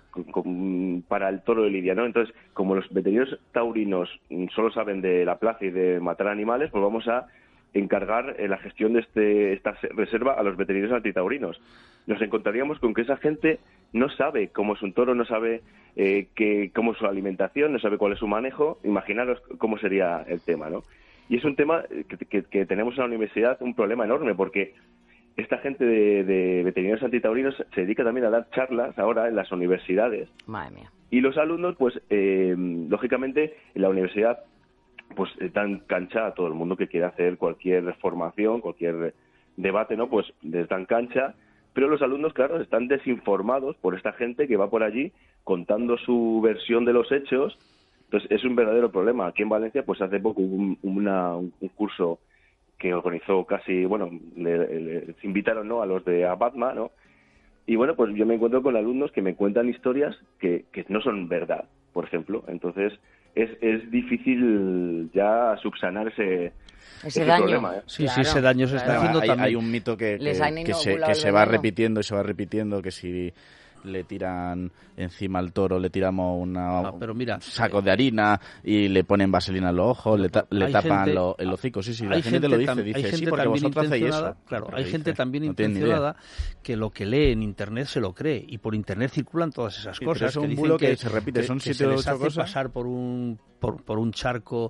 para el toro de Lidia, ¿no? Entonces, como los veterinarios taurinos solo saben de la plaza y de matar animales, pues vamos a encargar la gestión de esta reserva a los veterinarios antitaurinos. Nos encontraríamos con que esa gente no sabe cómo es un toro, no sabe cómo es su alimentación, no sabe cuál es su manejo. Imaginaros cómo sería el tema, ¿no? Y es un tema que tenemos en la universidad un problema enorme, porque esta gente de veterinarios antitaurinos se dedica también a dar charlas ahora en las universidades. Madre mía. Y los alumnos, pues, lógicamente, en la universidad pues dan cancha a todo el mundo que quiera hacer cualquier formación, cualquier debate, ¿no? Pues les dan cancha, pero los alumnos, claro, están desinformados por esta gente que va por allí contando su versión de los hechos. Entonces es un verdadero problema. Aquí en Valencia, pues hace poco hubo un curso que organizó casi, bueno, les invitaron, ¿no?, a los de Abatma, ¿no? Y bueno, pues yo me encuentro con alumnos que me cuentan historias que no son verdad, por ejemplo. Entonces es difícil ya subsanar ese daño. problema, ¿eh? Sí, claro, ese daño se está haciendo también. Hay un mito que se va repitiendo y se va repitiendo, que si le tiran encima al toro, le tiramos sacos de harina y le ponen vaselina en los ojos, le tapan el hocico. Sí, la gente lo dice, sí, porque vosotros hacéis eso. Claro, hay gente también intencionada que lo que lee en Internet se lo cree, y por Internet circulan todas esas cosas. Es un bulo que se repite, son 7 o 8 cosas. Pasar por un charco,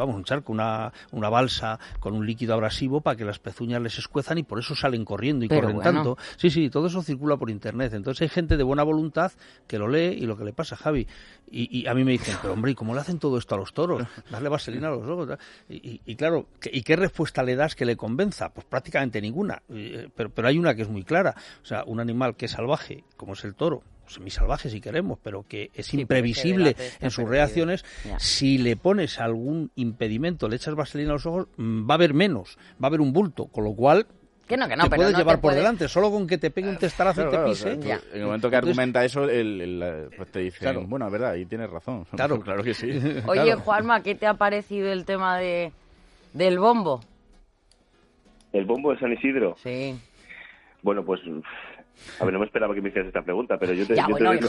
una balsa con un líquido abrasivo para que las pezuñas les escuezan, y por eso salen corriendo y corren tanto. Sí, todo eso circula por Internet. Entonces hay gente de buena voluntad que lo lee, y lo que le pasa, Javi, y a mí me dicen, pero hombre, ¿y cómo le hacen todo esto a los toros? Darle vaselina a los ojos. Y claro, ¿y qué respuesta le das que le convenza? Pues prácticamente ninguna, pero hay una que es muy clara. O sea, un animal que es salvaje, como es el toro, semisalvaje si queremos, pero que es imprevisible en sus reacciones, si le pones algún impedimento, le echas vaselina a los ojos, va a haber menos, va a haber un bulto, con lo cual te puedes llevar por delante, solo con que te pegue un testarazo y te pise. En el momento que argumenta eso, pues te dicen, bueno, es verdad, y tienes razón. Claro que sí. Oye, Juanma, ¿qué te ha parecido el tema del bombo? ¿El bombo de San Isidro? Sí. Bueno, pues a ver, no me esperaba que me hicieras esta pregunta, pero yo te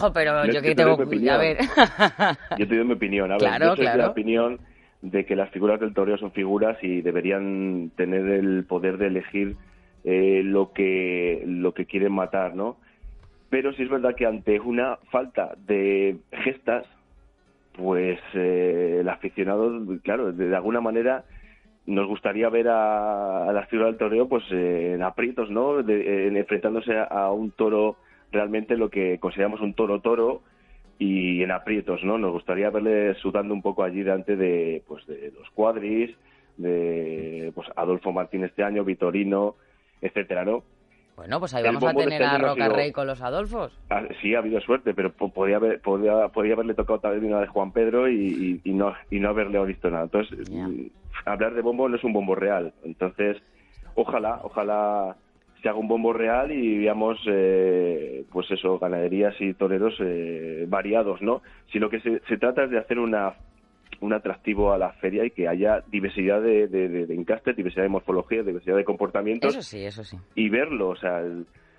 doy mi opinión. A ver, yo soy de la opinión de que las figuras del toreo son figuras y deberían tener el poder de elegir lo que quieren matar, ¿no? Pero sí es verdad que ante una falta de gestas, pues el aficionado, claro, de alguna manera nos gustaría ver a las figuras del toreo pues en aprietos, ¿no? Enfrentándose a un toro realmente lo que consideramos un toro y en aprietos, ¿no? Nos gustaría verle sudando un poco allí delante de los cuadris, de pues Adolfo Martín este año, Vitorino, etcétera, ¿no? Bueno, pues ahí vamos a tener a Roca Rey con los Adolfos. Sí, ha habido suerte, pero podría haberle tocado también una de Juan Pedro y no haberle visto nada. Entonces, hablar de bombo no es un bombo real. Entonces, ojalá se haga un bombo real y veamos, pues eso, ganaderías y toreros variados, ¿no? Sino que se trata es de hacer un atractivo a la feria y que haya diversidad de encastes, diversidad de morfología, diversidad de comportamientos. Eso sí. Y verlo, o sea,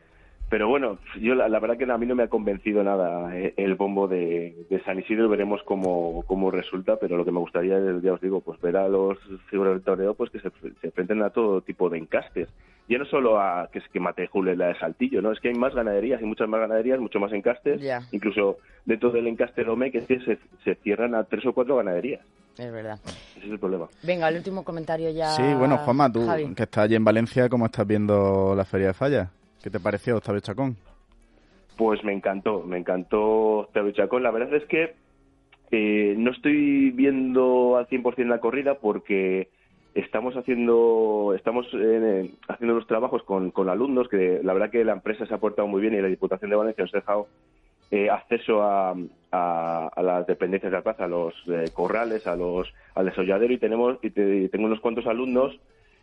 Pero bueno, yo la verdad que a mí no me ha convencido nada el bombo de San Isidro. Veremos cómo resulta, pero lo que me gustaría, ya os digo, pues ver a los figuras del toreo pues que se enfrenten a todo tipo de encastes. Ya no solo a que Mate Jule la de Saltillo, ¿no? Es que hay más ganaderías, hay muchas más ganaderías, mucho más encastes. Ya. Incluso dentro del encaste Dome, que es que se cierran a 3 o 4 ganaderías. Es verdad. Ese es el problema. Venga, el último comentario ya. Sí, bueno, Juanma, tú Javi. que estás allí en Valencia, ¿cómo estás viendo la Feria de Falla? ¿Qué te pareció Octavio Chacón? Pues me encantó Octavio Chacón. La verdad es que no estoy viendo al 100% la corrida porque estamos haciendo los trabajos con alumnos, que la verdad que la empresa se ha portado muy bien y la Diputación de Valencia nos ha dejado acceso a las dependencias de la plaza, a los corrales, al desolladero, y tengo unos cuantos alumnos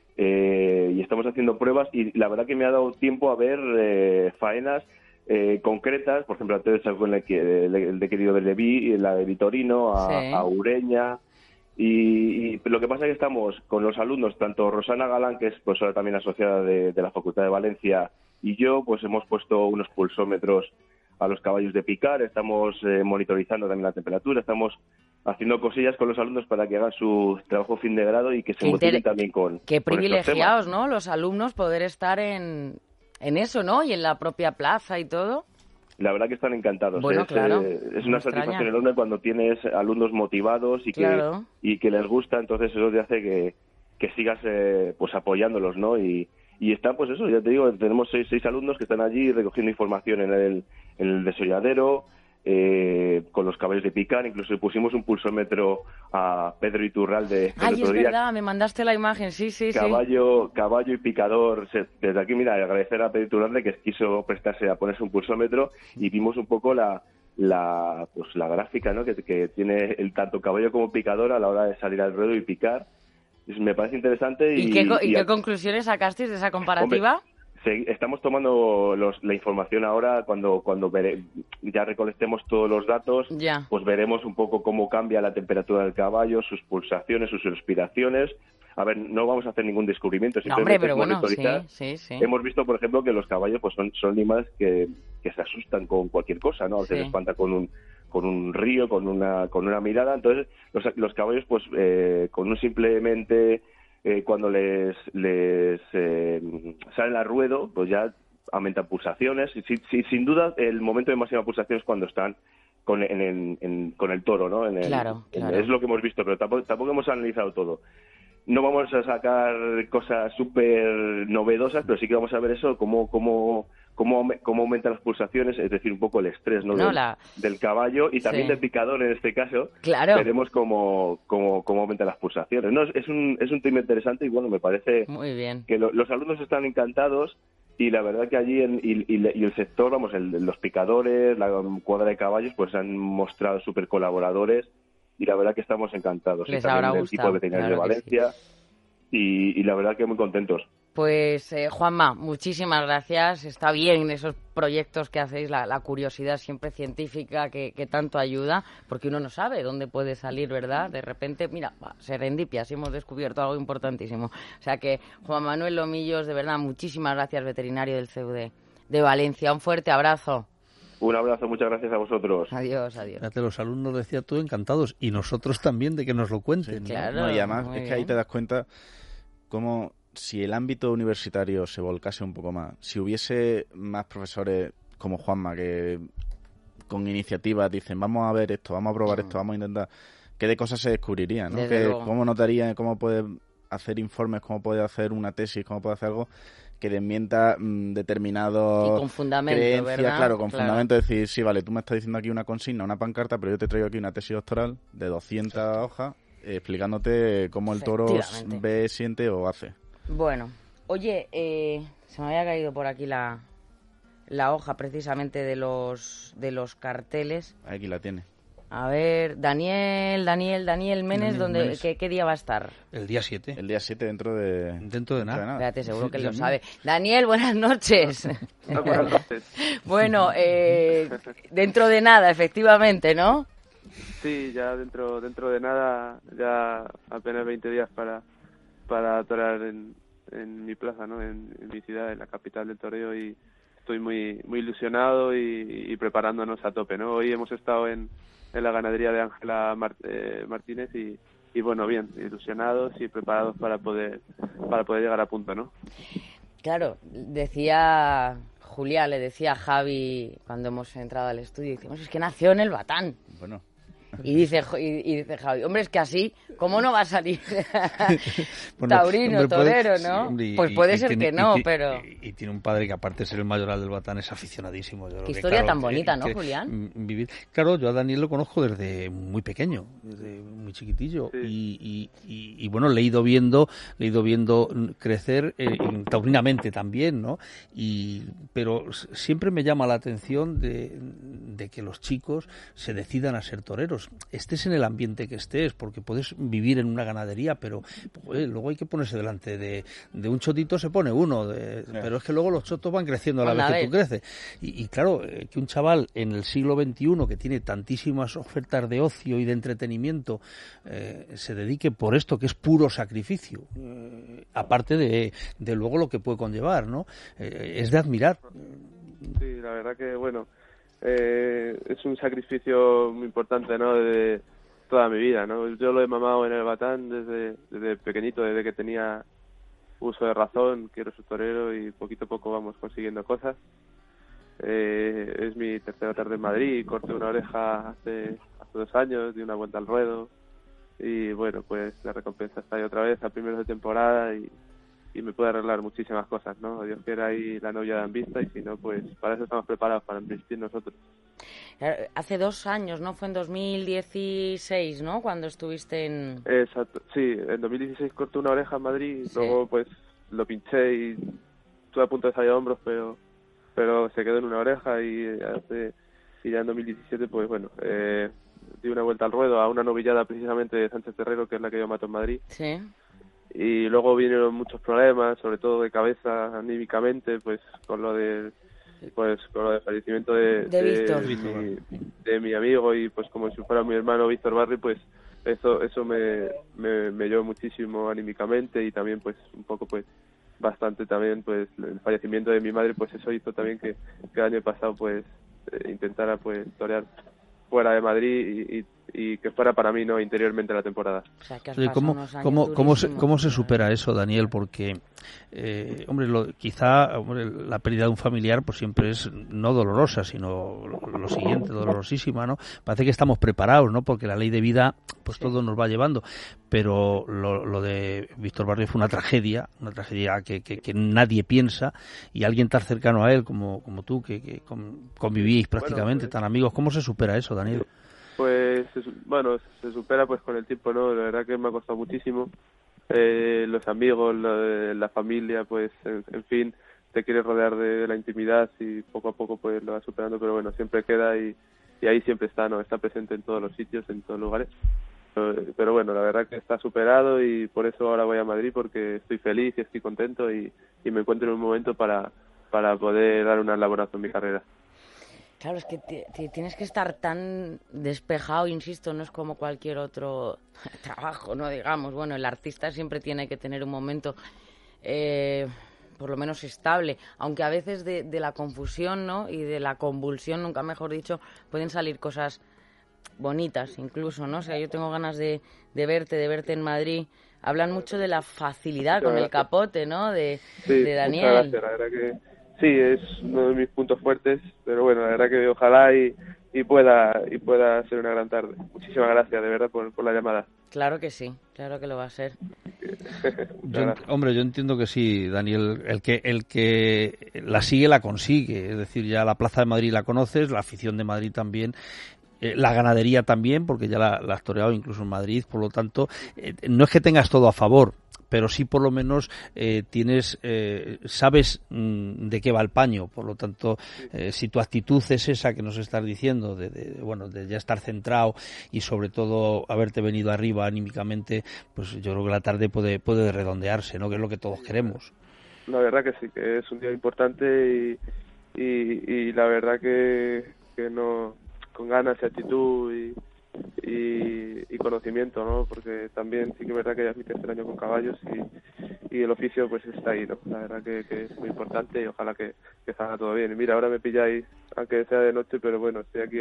y estamos haciendo pruebas, y la verdad que me ha dado tiempo a ver faenas concretas. Por ejemplo, antes con el de Querido de Leví, la de Vitorino, a Ureña, y lo que pasa es que estamos con los alumnos, tanto Rosana Galán, que es profesora también asociada de la Facultad de Valencia, y yo, pues hemos puesto unos pulsómetros a los caballos de picar, estamos monitorizando también la temperatura, estamos haciendo cosillas con los alumnos para que hagan su trabajo fin de grado y que se motiven también con Qué con privilegiados, ¿no? Los alumnos poder estar en eso, ¿no? Y en la propia plaza y todo. La verdad que están encantados. Bueno, claro. Es una satisfacción enorme cuando tienes alumnos motivados y que les gusta, entonces eso te hace que sigas pues apoyándolos, ¿no? Y están, pues eso, ya te digo, tenemos seis alumnos que están allí recogiendo información en el desolladero, con los caballos de picar. Incluso pusimos un pulsómetro a Pedro Iturralde. Ay, es verdad, me mandaste la imagen, sí. Caballo y picador. Desde aquí, mira, agradecer a Pedro Iturralde que quiso prestarse a ponerse un pulsómetro, y vimos un poco la gráfica, ¿no? que tiene el tanto caballo como picador a la hora de salir al ruedo y picar. Me parece interesante. ¿Y qué conclusiones sacasteis de esa comparativa? Hombre, estamos tomando la información ahora. Cuando ya recolectemos todos los datos, pues veremos un poco cómo cambia la temperatura del caballo, sus pulsaciones, sus respiraciones. A ver, no vamos a hacer ningún descubrimiento, simplemente monitorizar. Sí. Hemos visto, por ejemplo, que los caballos pues son animales que se asustan con cualquier cosa, ¿no? Se espanta con un río, con una mirada. Entonces, los caballos, pues, con un simplemente cuando les salen al ruedo, pues ya aumentan pulsaciones. Sin duda, el momento de máxima pulsación es cuando están con el toro, ¿no? Claro. Es lo que hemos visto, pero tampoco hemos analizado todo. No vamos a sacar cosas súper novedosas, pero sí que vamos a ver eso, cómo aumentan las pulsaciones, es decir, un poco el estrés, ¿no? Del caballo y también del picador en este caso. Claro. Veremos cómo aumentan las pulsaciones. No, es un tema interesante y bueno, me parece muy bien que los alumnos están encantados, y la verdad que allí y el sector, vamos, los picadores, la cuadra de caballos, pues han mostrado súper colaboradores. Y la verdad que estamos encantados. Les habrá gustado. El equipo de veterinarios de Valencia. Y la verdad que muy contentos. Pues Juanma, muchísimas gracias. Está bien esos proyectos que hacéis, la curiosidad siempre científica que tanto ayuda, porque uno no sabe dónde puede salir, ¿verdad? De repente, mira, serendipia, sí hemos descubierto algo importantísimo. O sea que, Juan Manuel Lomillos, de verdad, muchísimas gracias, veterinario del CEU de Valencia. Un fuerte abrazo. Un abrazo, muchas gracias a vosotros. Adiós. Fíjate, los alumnos decía todo encantados, y nosotros también de que nos lo cuenten. Sí, claro. No, y además es que ahí te das cuenta cómo, si el ámbito universitario se volcase un poco más, si hubiese más profesores como Juanma que con iniciativas dicen vamos a ver esto, vamos a probar esto, vamos a intentar, qué de cosas se descubrirían, ¿no? Cómo notarían, cómo puede hacer informes, cómo puede hacer una tesis, cómo puede hacer algo que desmienta determinados y con fundamento, creencias, ¿verdad? claro, con fundamento, decir, sí, vale, tú me estás diciendo aquí una consigna, una pancarta, pero yo te traigo aquí una tesis doctoral de 200 hojas explicándote cómo el toro ve, siente o hace. Bueno, oye, se me había caído por aquí la hoja precisamente de los Aquí carteles. la tiene. A ver, Daniel Menes, ¿qué día va a estar? El día 7. El día 7 dentro de nada. Espérate, seguro que lo sabe. Daniel, buenas noches. Buenas noches. Bueno, dentro de nada, efectivamente, ¿no? Sí, ya dentro de nada, ya apenas 20 días para torear en mi plaza, ¿no? En mi ciudad, en la capital del toreo, y estoy muy ilusionado y preparándonos a tope, ¿no? Hoy hemos estado en la ganadería de Ángela Martínez y bueno, bien, ilusionados y preparados para poder llegar a punto, ¿no? Claro, decía Julia, le decía a Javi cuando hemos entrado al estudio, decimos, es que nació en el Batán. Bueno. Y dice Javi, hombre, es que así, ¿cómo no va a salir bueno, taurino, hombre, torero, no? Sí, pues puede ser que no, pero... Y tiene un padre que, aparte de ser el mayoral del Batán, es aficionadísimo. Qué historia tan bonita, ¿no, Julián? Vivir. Claro, yo a Daniel lo conozco desde muy pequeño, desde muy chiquitillo, sí. y bueno, le he ido viendo crecer taurinamente también, ¿no? Pero siempre me llama la atención de que los chicos se decidan a ser toreros. Estés en el ambiente que estés, porque puedes vivir en una ganadería, pero luego hay que ponerse delante de un chotito, se pone uno, pero es que luego los chotos van creciendo a la vez que tú creces. Y claro, que un chaval en el siglo XXI, que tiene tantísimas ofertas de ocio y de entretenimiento, se dedique por esto, que es puro sacrificio, aparte de luego lo que puede conllevar, ¿no? Es de admirar. Sí, la verdad que, bueno, es un sacrificio muy importante, ¿no? De toda mi vida, ¿no? Yo lo he mamado en el Batán desde pequeñito, desde que tenía uso de razón, quiero ser torero y poquito a poco vamos consiguiendo cosas. Es mi tercera tarde en Madrid, corté una oreja hace 2 años, di una vuelta al ruedo y bueno, pues la recompensa está ahí otra vez a primeros de temporada y me puede arreglar muchísimas cosas, ¿no? Dios quiera ahí la novia en vista y si no, pues para eso estamos preparados, para investir nosotros. Hace 2 años, ¿no? Fue en 2016, ¿no? Cuando estuviste en... Exacto, sí, en 2016 corté una oreja en Madrid, sí. Luego pues lo pinché y estuve a punto de salir a hombros, pero se quedó en una oreja y ya en 2017 pues bueno, di una vuelta al ruedo a una novillada precisamente de Sánchez Terrero, que es la que yo mato en Madrid. Sí. Y luego vinieron muchos problemas, sobre todo de cabeza, anímicamente, pues con lo del fallecimiento de mi amigo y pues como si fuera mi hermano Víctor Barri, pues eso me llevó muchísimo anímicamente y también pues un poco pues bastante también pues el fallecimiento de mi madre, pues eso hizo también que el año pasado pues intentara pues torear fuera de Madrid y que fuera para mí, ¿no?, interiormente la temporada. O sea, que ¿Cómo se supera eso, Daniel? Porque, quizá la pérdida de un familiar pues siempre es no dolorosa, sino lo siguiente, dolorosísima, ¿no? Parece que estamos preparados, ¿no? Porque la ley de vida, pues todo nos va llevando. Pero lo de Víctor Barrio fue una tragedia que nadie piensa, y alguien tan cercano a él como tú, que convivís prácticamente, tan amigos. ¿Cómo se supera eso, Daniel? Pues, se supera pues con el tiempo, ¿no? La verdad que me ha costado muchísimo. Los amigos, la familia, pues, en fin, te quieres rodear de la intimidad y poco a poco pues lo vas superando, pero bueno, siempre queda y ahí siempre está, ¿no? Está presente en todos los sitios, en todos los lugares. Pero bueno, la verdad que está superado y por eso ahora voy a Madrid, porque estoy feliz y estoy contento y me encuentro en un momento para poder dar un eslabonazo en mi carrera. Claro, es que tienes que estar tan despejado, insisto, no es como cualquier otro trabajo, ¿no? Digamos, bueno, el artista siempre tiene que tener un momento por lo menos estable, aunque a veces de la confusión, ¿no?, y de la convulsión, nunca mejor dicho, pueden salir cosas bonitas incluso, ¿no? O sea, yo tengo ganas de verte en Madrid. Hablan mucho de la facilidad con el capote, ¿no?, de Daniel. Muchas gracias, la verdad que sí, es uno de mis puntos fuertes, pero bueno, la verdad que ojalá y pueda ser una gran tarde. Muchísimas gracias, de verdad, por la llamada. Claro que sí, claro que lo va a ser. Yo entiendo que sí, Daniel. El que la sigue, la consigue. Es decir, ya la Plaza de Madrid la conoces, la afición de Madrid también. La ganadería también, porque ya la has toreado incluso en Madrid, por lo tanto, no es que tengas todo a favor, pero sí por lo menos sabes de qué va el paño. Por lo tanto, si tu actitud es esa que nos estás diciendo, de ya estar centrado y sobre todo haberte venido arriba anímicamente, pues yo creo que la tarde puede redondearse, ¿no?, que es lo que todos queremos. La verdad que sí, que es un día importante y la verdad que no, con ganas y actitud y conocimiento, ¿no? Porque también sí que es verdad que ya fui tercer año con caballos y el oficio pues está ahí, ¿no? La verdad que es muy importante y ojalá que salga todo bien. Y mira, ahora me pilláis, aunque sea de noche, pero bueno, estoy aquí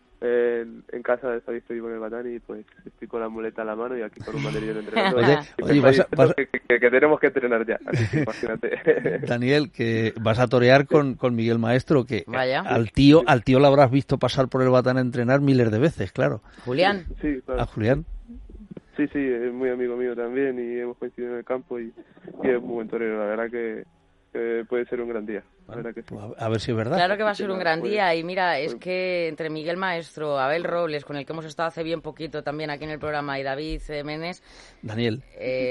en casa, sabéis que vivo en el Batán y pues estoy con la muleta a la mano y aquí con un banderillo entrenando. Oye, que tenemos que entrenar ya, así que imagínate. Daniel, que vas a torear con Miguel Maestro, que Vaya. al tío lo habrás visto pasar por el Batán a entrenar miles de veces, claro. Julián. Sí, claro. ¿A Julián? Sí, es muy amigo mío también y hemos coincidido en el campo y es muy buen torero, la verdad que puede ser un gran día. La verdad que sí. Pues a ver si es verdad. Claro que va a ser un gran día y mira, es que entre Miguel Maestro, Abel Robles, con el que hemos estado hace bien poquito también aquí en el programa, y David Menes... Daniel.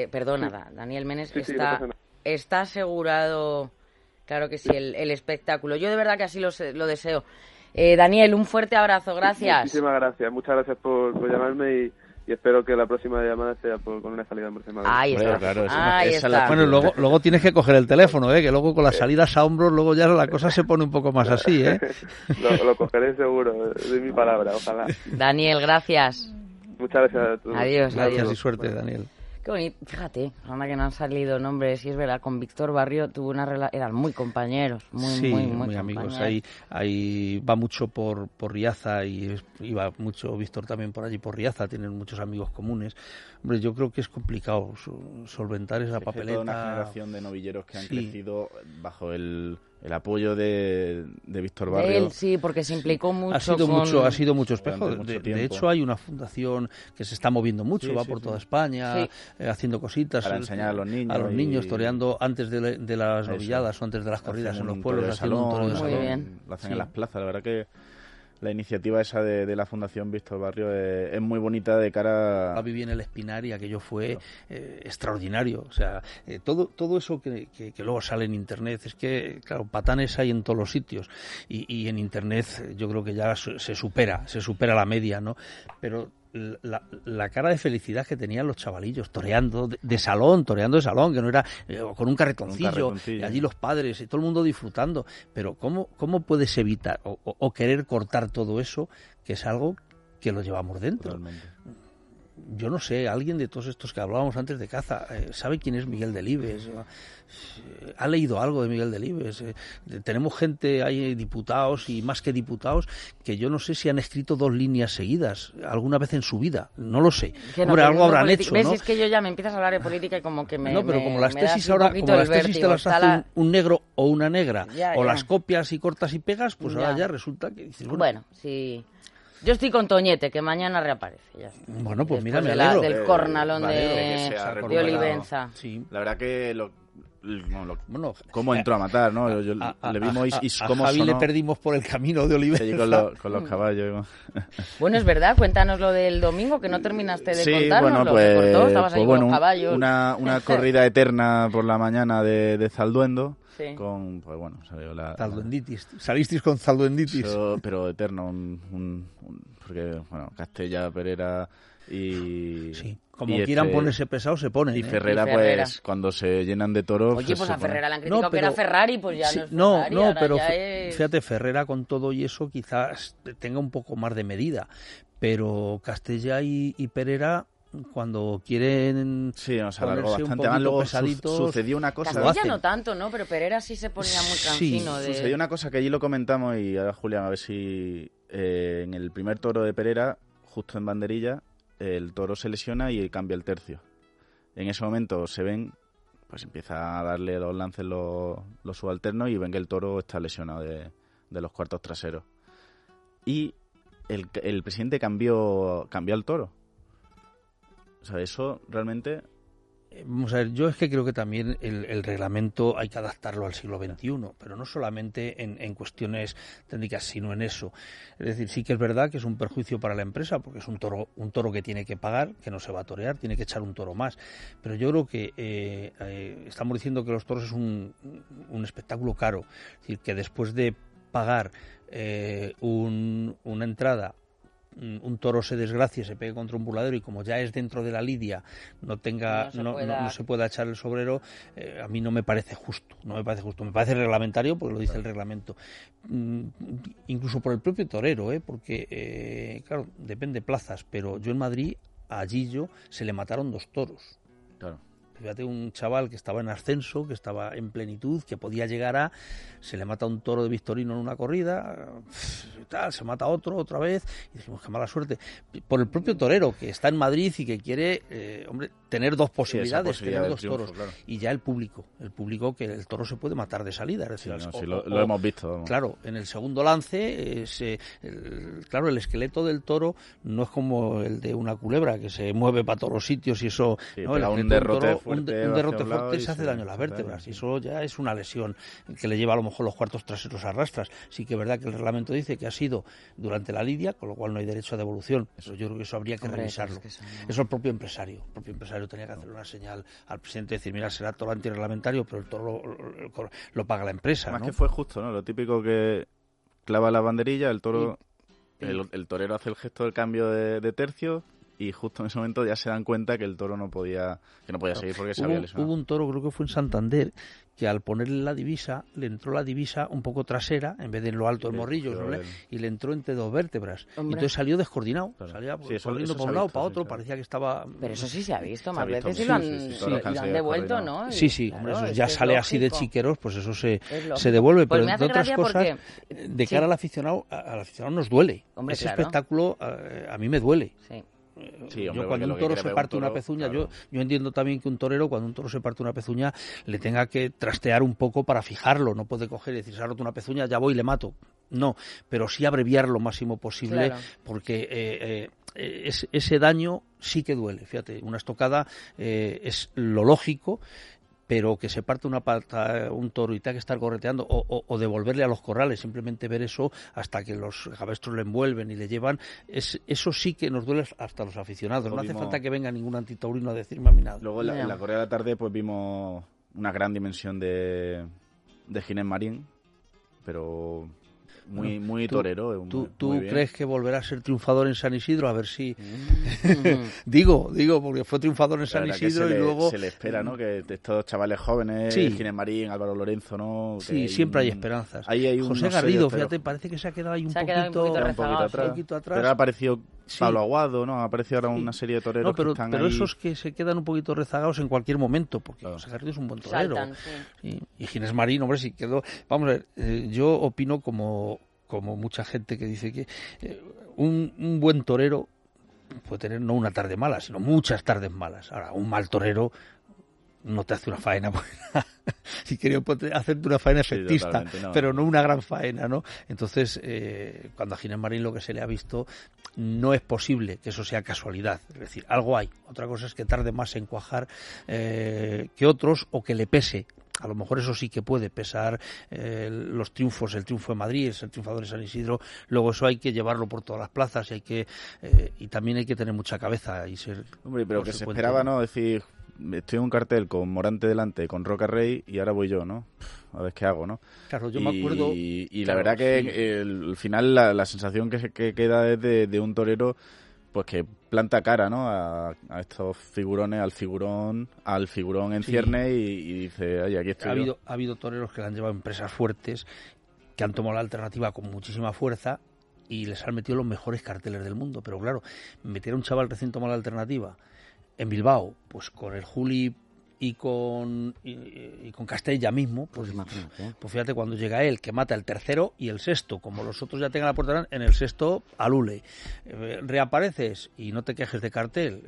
Daniel Menes Sí, no pasa nada. está asegurado, claro que sí, el espectáculo. Yo de verdad que así lo deseo. Daniel, un fuerte abrazo, gracias. Muchísimas gracias, muchas gracias por llamarme y espero que la próxima llamada sea con una salida en Madrid. Ahí está. Claro, Ahí esa está. Bueno, luego tienes que coger el teléfono, que luego con las salidas a hombros luego ya la cosa se pone un poco más así, Lo cogeré seguro, de mi palabra, ojalá. Daniel, gracias. Muchas gracias a todos. Adiós. Gracias y suerte, Daniel. Qué bonito, fíjate, anda que no han salido nombres, y es verdad, con Víctor Barrio tuvo una relación, eran muy compañeros, muy amigos. compañeros. Ahí va mucho por Riaza y va mucho Víctor también por allí por Riaza, tienen muchos amigos comunes. Hombre, yo creo que es complicado solventar esa papeleta. Toda una generación de novilleros que han crecido bajo el apoyo de Víctor Barrio. De él, sí, porque se implicó mucho. Ha sido mucho espejo. De hecho, hay una fundación que se está moviendo mucho, va por toda España, haciendo cositas. Para enseñar a los niños. Toreando antes de las novilladas o antes de las corridas en los pueblos, haciendo un toro de salón. Muy bien. Lo hacen en las plazas, la verdad que la iniciativa esa de la Fundación Víctor Barrio es muy bonita de cara a... Viví en el Espinar y aquello fue extraordinario. O sea, todo eso que luego sale en Internet, es que, claro, patanes hay en todos los sitios y en Internet yo creo que ya se supera la media, ¿no? Pero la cara de felicidad que tenían los chavalillos toreando de salón, que no era con un carretoncillo, y allí los padres y todo el mundo disfrutando, pero ¿cómo puedes evitar o querer cortar todo eso, que es algo que lo llevamos dentro? Totalmente. Yo no sé, alguien de todos estos que hablábamos antes de caza, ¿sabe quién es Miguel Delibes? ¿Ha leído algo de Miguel Delibes? Tenemos gente, hay diputados y más que diputados, que yo no sé si han escrito 2 líneas seguidas alguna vez en su vida, no lo sé. Hombre, algo habrán hecho, ¿no? ¿Ves? Es que yo ya me empiezas a hablar de política y como que me... No, pero como las tesis ahora, como las tesis te las hace un negro o una negra, o las copias y cortas y pegas, pues ahora ya resulta que dices... Bueno, sí... Yo estoy con Toñete, que mañana reaparece. Ya está. Bueno, pues mira, después me alegro. del cornalón de Olivenza. Sí. La verdad que cómo entró a matar, ¿no? Le vimos y cómo a Javi sonó. le perdimos por el camino de Olivenza. Con los caballos. Bueno, es verdad, cuéntanos lo del domingo, que no terminaste de contarnos. Bueno, lo que cortó, estabas ahí con los caballos. Una corrida eterna por la mañana de Zalduendo. Sí. Con, pues bueno, salió Zalduenditis. Salisteis con Zalduenditis. Pero eterno, porque, bueno, Castella, Perera y... Sí, como quieran ponerse pesados, se ponen. Y Ferrera, pues, cuando se llenan de toros... Oye, pues a Ferrera le han criticado que era Ferrari, pues ya sí, no es Ferrari. No, pero es... fíjate, Ferrera con todo y eso quizás tenga un poco más de medida, pero Castella y Perera... Cuando quieren alargó bastante. Además, luego sucedió una cosa... Castilla no tanto, ¿no? Pero Perera sí se ponía muy cansino. Sí, sucedió una cosa que allí lo comentamos y ahora, Julián, a ver si en el primer toro de Perera, justo en banderilla, el toro se lesiona y cambia el tercio. En ese momento se ven, pues empieza a darle los lances los subalternos y ven que el toro está lesionado de los cuartos traseros. Y el presidente cambió al toro. O sea, eso realmente... Vamos a ver, yo es que creo que también el reglamento hay que adaptarlo al siglo XXI, pero no solamente en cuestiones técnicas, sino en eso. Es decir, sí que es verdad que es un perjuicio para la empresa, porque es un toro que tiene que pagar, que no se va a torear, tiene que echar un toro más. Pero yo creo que estamos diciendo que los toros es un espectáculo caro. Es decir, que después de pagar una entrada un toro se desgracie, se pegue contra un burladero y como ya es dentro de la lidia no se pueda echar el sobrero, a mí no me parece justo, me parece reglamentario porque lo dice el reglamento, incluso por el propio torero, porque claro, depende plazas, pero yo en Madrid a Gillo se le mataron 2 toros. Claro. Fíjate, un chaval que estaba en ascenso, que estaba en plenitud, que podía llegar se le mata un toro de Victorino en una corrida, se mata otro otra vez, y dijimos, qué mala suerte. Por el propio torero, que está en Madrid y que quiere, tener 2 posibilidades, tener 2 toros. Claro. Y ya el público que el toro se puede matar de salida. Es decir, lo hemos visto. Vamos. Claro, en el segundo lance, el esqueleto del toro no es como el de una culebra, que se mueve para todos los sitios y eso... Sí, ¿no? Un derrote fuerte se hace daño a las vértebras y eso ya es una lesión que le lleva a lo mejor los cuartos traseros a rastras. Sí que es verdad que el reglamento dice que ha sido durante la lidia, con lo cual no hay derecho a devolución. Eso yo creo que eso habría que revisarlo. Eso el propio empresario tenía que hacer una señal al presidente y decir, mira, será toro antirreglamentario, pero el toro lo paga la empresa. Más ¿no? que fue justo, ¿no? Lo típico que clava la banderilla, el toro, el torero hace el gesto del cambio de tercio. Y justo en ese momento ya se dan cuenta que el toro no podía seguir porque se había lesionado. Hubo un toro, creo que fue en Santander, que al ponerle la divisa, le entró la divisa un poco trasera, en vez de en lo alto del morrillo, y le entró entre 2 vértebras. Y entonces salió descoordinado, salía corriendo por un lado para otro, parecía que estaba... Pero eso sí se ha visto más veces y lo han devuelto, ¿no? Sí, hombre, eso ya sale así de chiqueros, pues eso se devuelve, pero entre otras cosas, de cara al aficionado nos duele. Ese espectáculo a mí me duele. Sí, hombre, yo cuando un toro se parte una pezuña, claro. yo entiendo también que un torero, cuando un toro se parte una pezuña, le tenga que trastear un poco para fijarlo, no puede coger y decir, se ha roto una pezuña, ya voy y le mato. No, pero sí abreviar lo máximo posible, claro. Porque ese daño sí que duele. Fíjate, una estocada es lo lógico, pero que se parte una pata un toro y tenga que estar correteando o devolverle a los corrales, simplemente ver eso hasta que los cabestros le envuelven y le llevan, eso sí que nos duele hasta los aficionados. No hace falta que venga ningún antitaurino a decirme a mí nada. Luego en la corrida de la tarde pues vimos una gran dimensión de Ginés Marín, pero muy torero. ¿Tú crees que volverá a ser triunfador en San Isidro? A ver si... digo, porque fue triunfador en San Isidro y luego... Se le espera, ¿no? Que estos chavales jóvenes, Ginés Marín, Álvaro Lorenzo, ¿no? Sí, siempre hay esperanzas. José Garrido, fíjate, parece que se ha quedado ahí un poquito atrás. Pero ha aparecido Pablo Aguado, ¿no? Ha aparecido ahora una serie de toreros que están pero ahí... esos que se quedan un poquito rezagados en cualquier momento, porque José Garrido es un buen torero. Saltan, y Ginés Marín, hombre, sí quedó... Vamos a ver, yo opino como mucha gente que dice que un buen torero puede tener no una tarde mala, sino muchas tardes malas. Ahora, un mal torero no te hace una faena buena. Si quería hacerte una faena efectista, pero no una gran faena, ¿no? Entonces, cuando a Ginés Marín lo que se le ha visto, no es posible que eso sea casualidad. Es decir, algo hay. Otra cosa es que tarde más en cuajar que otros o que le pese. A lo mejor eso sí que puede pesar los triunfos, el triunfo de Madrid, el triunfador de San Isidro. Luego eso hay que llevarlo por todas las plazas y también hay que tener mucha cabeza y ser... Hombre, pero que se esperaba, ¿no? Decir, estoy en un cartel con Morante delante, con Roca Rey y ahora voy yo, ¿no? A ver qué hago, ¿no? Claro, yo me acuerdo... Y la verdad que al final la sensación que queda es de un torero pues que planta cara, ¿no? A estos figurones, al figurón en cierne y dice, oye, aquí estoy yo. Ha habido toreros que le han llevado empresas fuertes, que han tomado la alternativa con muchísima fuerza y les han metido los mejores carteles del mundo. Pero claro, meter a un chaval recién tomado la alternativa en Bilbao, pues con el Juli y con Castella mismo, pues fíjate cuando llega él, que mata el tercero y el sexto, como los otros ya tengan la puerta, en el sexto alule. Reapareces y no te quejes de cartel,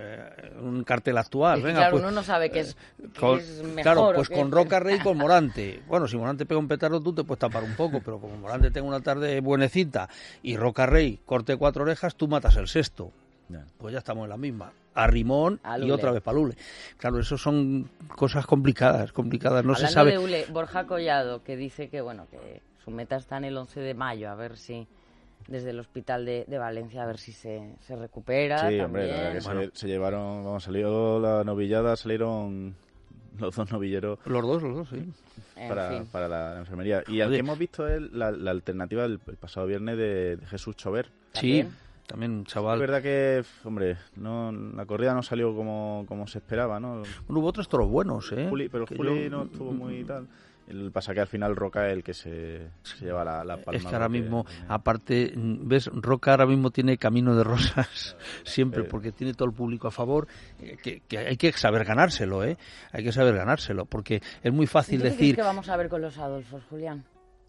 un cartel actual. Venga, claro, pues, uno no sabe qué es mejor. Claro, pues con Roca Rey y con Morante. Bueno, si Morante pega un petardo tú te puedes tapar un poco, pero como Morante tenga una tarde buenecita y Roca Rey corte 4 orejas, tú matas el sexto. Pues ya estamos en la misma. A Rimón y otra vez para Lule. Claro, eso son cosas complicadas. No Hablando se sabe. De Ule, Borja Collado, que dice que su meta está en el 11 de mayo, a ver si desde el hospital de Valencia, a ver si se recupera. Sí, también. hombre, la verdad que se llevaron, salió la novillada, salieron los dos novilleros. Los dos, sí. Para la enfermería. Y al que hemos visto es la alternativa el pasado viernes de Jesús Chover. Sí. también un chaval. Es verdad que, hombre, no, la corrida no salió como se esperaba, ¿no? Bueno, hubo otros toros buenos, ¿eh? Pero Juli no estuvo muy tal. El pasa que al final Roca es el que se lleva la palma. Es que ahora mismo, aparte, ves, Roca ahora mismo tiene camino de rosas siempre, porque tiene todo el público a favor, que hay que saber ganárselo, ¿eh? Hay que saber ganárselo, porque es muy fácil decir... ¿Qué vamos a ver con los Adolfos, Julián?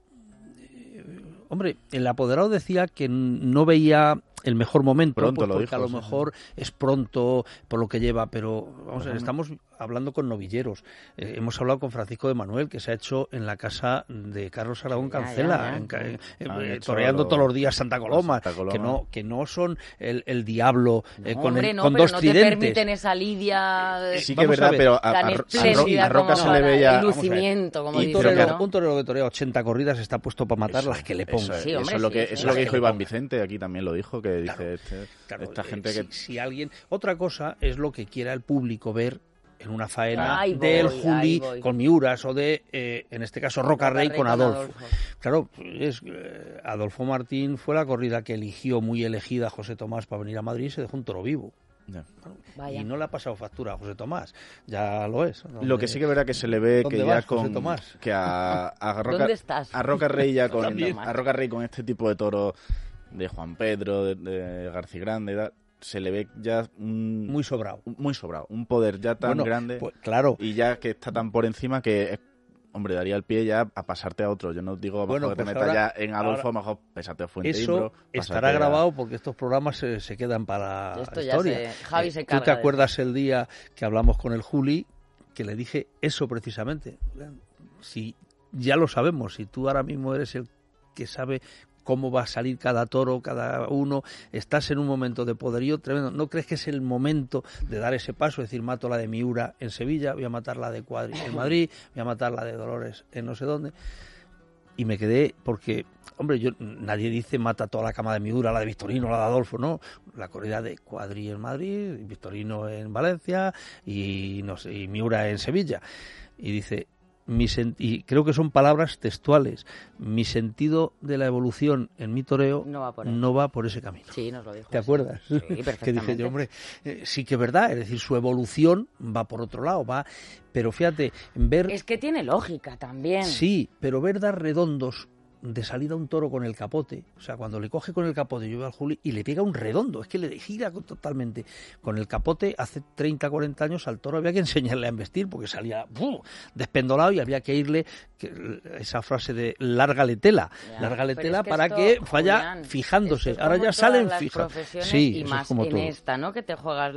Hombre, el apoderado decía que no veía el mejor momento, pronto porque dijo, a lo mejor es pronto por lo que lleva, pero vamos a ver, estamos hablando con novilleros. Hemos hablado con Francisco de Manuel, que se ha hecho en la casa de Carlos Aragón Cancela, toreando todos los días Santa Coloma, que no son el diablo con dos tridentes. No te permiten esa lidia. Sí que es verdad, pero a Roca se le veía lucimiento, como dice, un torero que torea 80 corridas está puesto para matar las que le ponga. Eso es lo que dijo Iván Vicente, aquí también lo dijo, que dice esta gente que... Si alguien... Otra cosa es lo que quiera el público ver en una faena del Juli con Miuras o de, en este caso, Roca Rey con Adolfo. Claro, Adolfo Martín fue la corrida que eligió, muy elegida, José Tomás para venir a Madrid y se dejó un toro vivo. Y no le ha pasado factura a José Tomás, ya lo es. Lo que sí que es verdad que se le ve que ya José Tomás? Que a Roca, ¿dónde estás? A Roca Rey ya con a Roca Rey con este tipo de toros de Juan Pedro, de García Grande, se le ve ya muy sobrado, un poder ya tan grande, pues, claro, y ya que está tan por encima que hombre, daría el pie ya a pasarte a otro. Yo no digo que te metas ya en Adolfo, mejor pésate a Fuente Eso estará grabado porque estos programas se quedan para la historia. Javi se carga. ¿Tú te acuerdas el día que hablamos con el Juli, que le dije eso precisamente? Si ya lo sabemos, si tú ahora mismo eres el que sabe cómo va a salir cada toro, cada uno, estás en un momento de poderío tremendo. ¿No crees que es el momento de dar ese paso? Es decir, mato la de Miura en Sevilla, voy a matar la de Cuadri en Madrid, voy a matar la de Dolores en no sé dónde. Y me quedé, porque, hombre, nadie dice mata toda la cama de Miura, la de Victorino, la de Adolfo, no. La corrida de Cuadri en Madrid, Victorino en Valencia y Miura en Sevilla. Y dice... y creo que son palabras textuales. Mi sentido de la evolución en mi toreo no va por ese camino. Sí, nos lo dijo. ¿Te acuerdas? Sí, perfectamente. Que dije yo, hombre, sí que es verdad, es decir, su evolución va por otro lado, pero fíjate, ver... Es que tiene lógica también. Sí, pero ver dar redondos de salida a un toro con el capote, o sea, cuando le coge con el capote, yo veo al Juli y le pega un redondo, es que le gira totalmente. Con el capote, hace 30, 40 años al toro había que enseñarle a embestir porque salía despendolado y había que irle, esa frase de lárgale tela para esto, que vaya Julián, fijándose. Esto es ahora como ya salen todas las fijados. Profesiones, Sí, y más como en todo. esta, ¿no? Que te juegas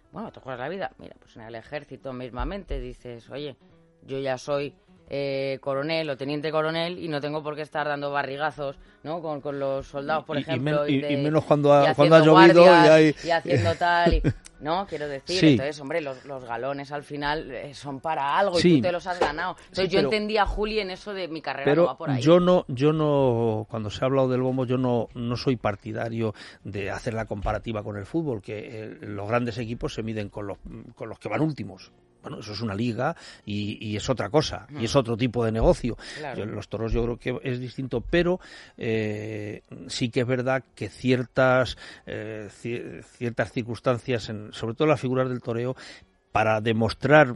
la vida. Mira, pues en el ejército mismamente dices, oye, yo ya soy coronel o teniente coronel y no tengo por qué estar dando barrigazos, ¿no? Con los soldados, por ejemplo, y menos cuando ha llovido guardias, y haciendo tal no, quiero decir, sí. Entonces, hombre, los galones al final son para algo sí. y tú te los has ganado. Entonces yo entendía a Juli en eso de mi carrera pero no va por ahí. Yo no, cuando se ha hablado del bombo, yo no soy partidario de hacer la comparativa con el fútbol, que los grandes equipos se miden con los que van últimos. Bueno, eso es una liga y es otra cosa, y es otro tipo de negocio. Claro. Los toros yo creo que es distinto, pero sí que es verdad que ciertas circunstancias, sobre todo las figuras del toreo, para demostrar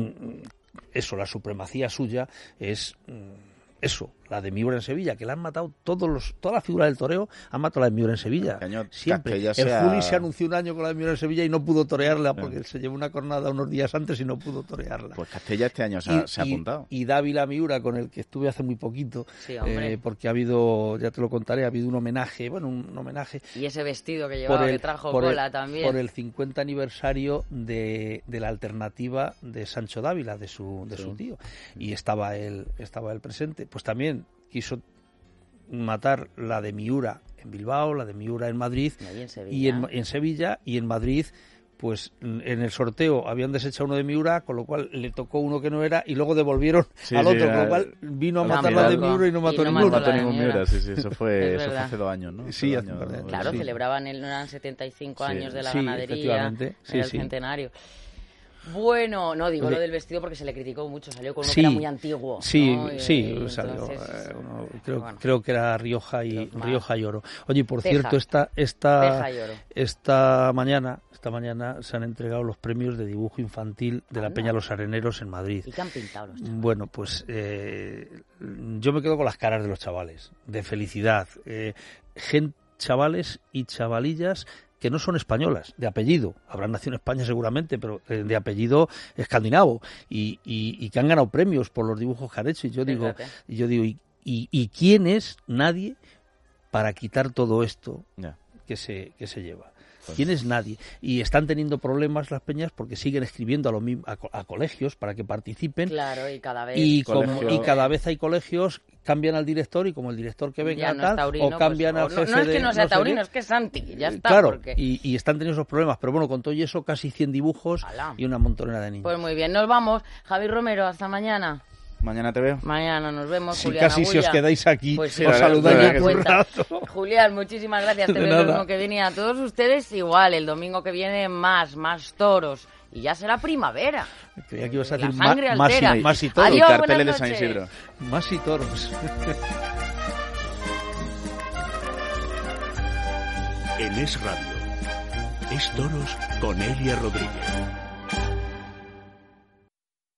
la supremacía suya, es... la de Miura en Sevilla, que la han matado todas las figuras del toreo, han matado a la de Miura en Sevilla. Siempre. El Juli se anunció un año con la de Miura en Sevilla y no pudo torearla porque se llevó una cornada unos días antes y no pudo torearla. Pues Castella este año se ha apuntado. Y Dávila Miura, con el que estuve hace muy poquito, sí, porque ha habido, ya te lo contaré, ha habido un homenaje. Y ese vestido que llevaba, que trajo Cola también. Por el 50 aniversario de la alternativa de Sancho Dávila, de su tío. Y estaba él presente. Pues también quiso matar la de Miura en Bilbao, la de Miura en Madrid y en Sevilla, y en Madrid pues en el sorteo habían desechado uno de Miura, con lo cual le tocó uno que no era y luego devolvieron al otro, con lo cual vino a matar la de Miura y no mató ningún Miura. Sí, eso fue hace 2 años, ¿no? Sí, claro, celebraban eran 75 años de la ganadería en el centenario. Bueno, no digo lo del vestido porque se le criticó mucho, salió con uno que era muy antiguo. Sí, ¿no? salió. Creo que era Rioja y Oro. Oye, por cierto, esta mañana se han entregado los premios de dibujo infantil de la Peña Los Areneros en Madrid. ¿Y qué han pintado los chavales? Bueno, pues yo me quedo con las caras de los chavales, de felicidad. Chavales y chavalillas que no son españolas, de apellido, habrán nacido en España seguramente, pero de apellido escandinavo, y que han ganado premios por los dibujos que han hecho. Y yo digo, ¿y quién es nadie para quitar todo esto que se lleva? ¿Quién es nadie? Y están teniendo problemas las peñas porque siguen escribiendo a colegios para que participen. Claro, y cada vez hay colegios, cambian al director, y como el director que venga no es taurino, o cambian al jefe. No es que no sea taurino, es que es anti, ya está. Claro, y están teniendo esos problemas. Pero bueno, con todo y eso, casi 100 dibujos y una montonera de niños. Pues muy bien, nos vamos. Javi Romero, hasta mañana. Mañana te veo. Mañana nos vemos, sí, Julián casi Agulla. Si os quedáis aquí, pues os saludáis un rato. Julián, muchísimas gracias. Te veo el domingo que viene. A todos ustedes igual, el domingo que viene más toros. Y ya será primavera. Creía que ibas a decir más y toros. Adiós, y carteles de San Isidro. Más y toros. En Es Radio, Es Toros con Elia Rodríguez.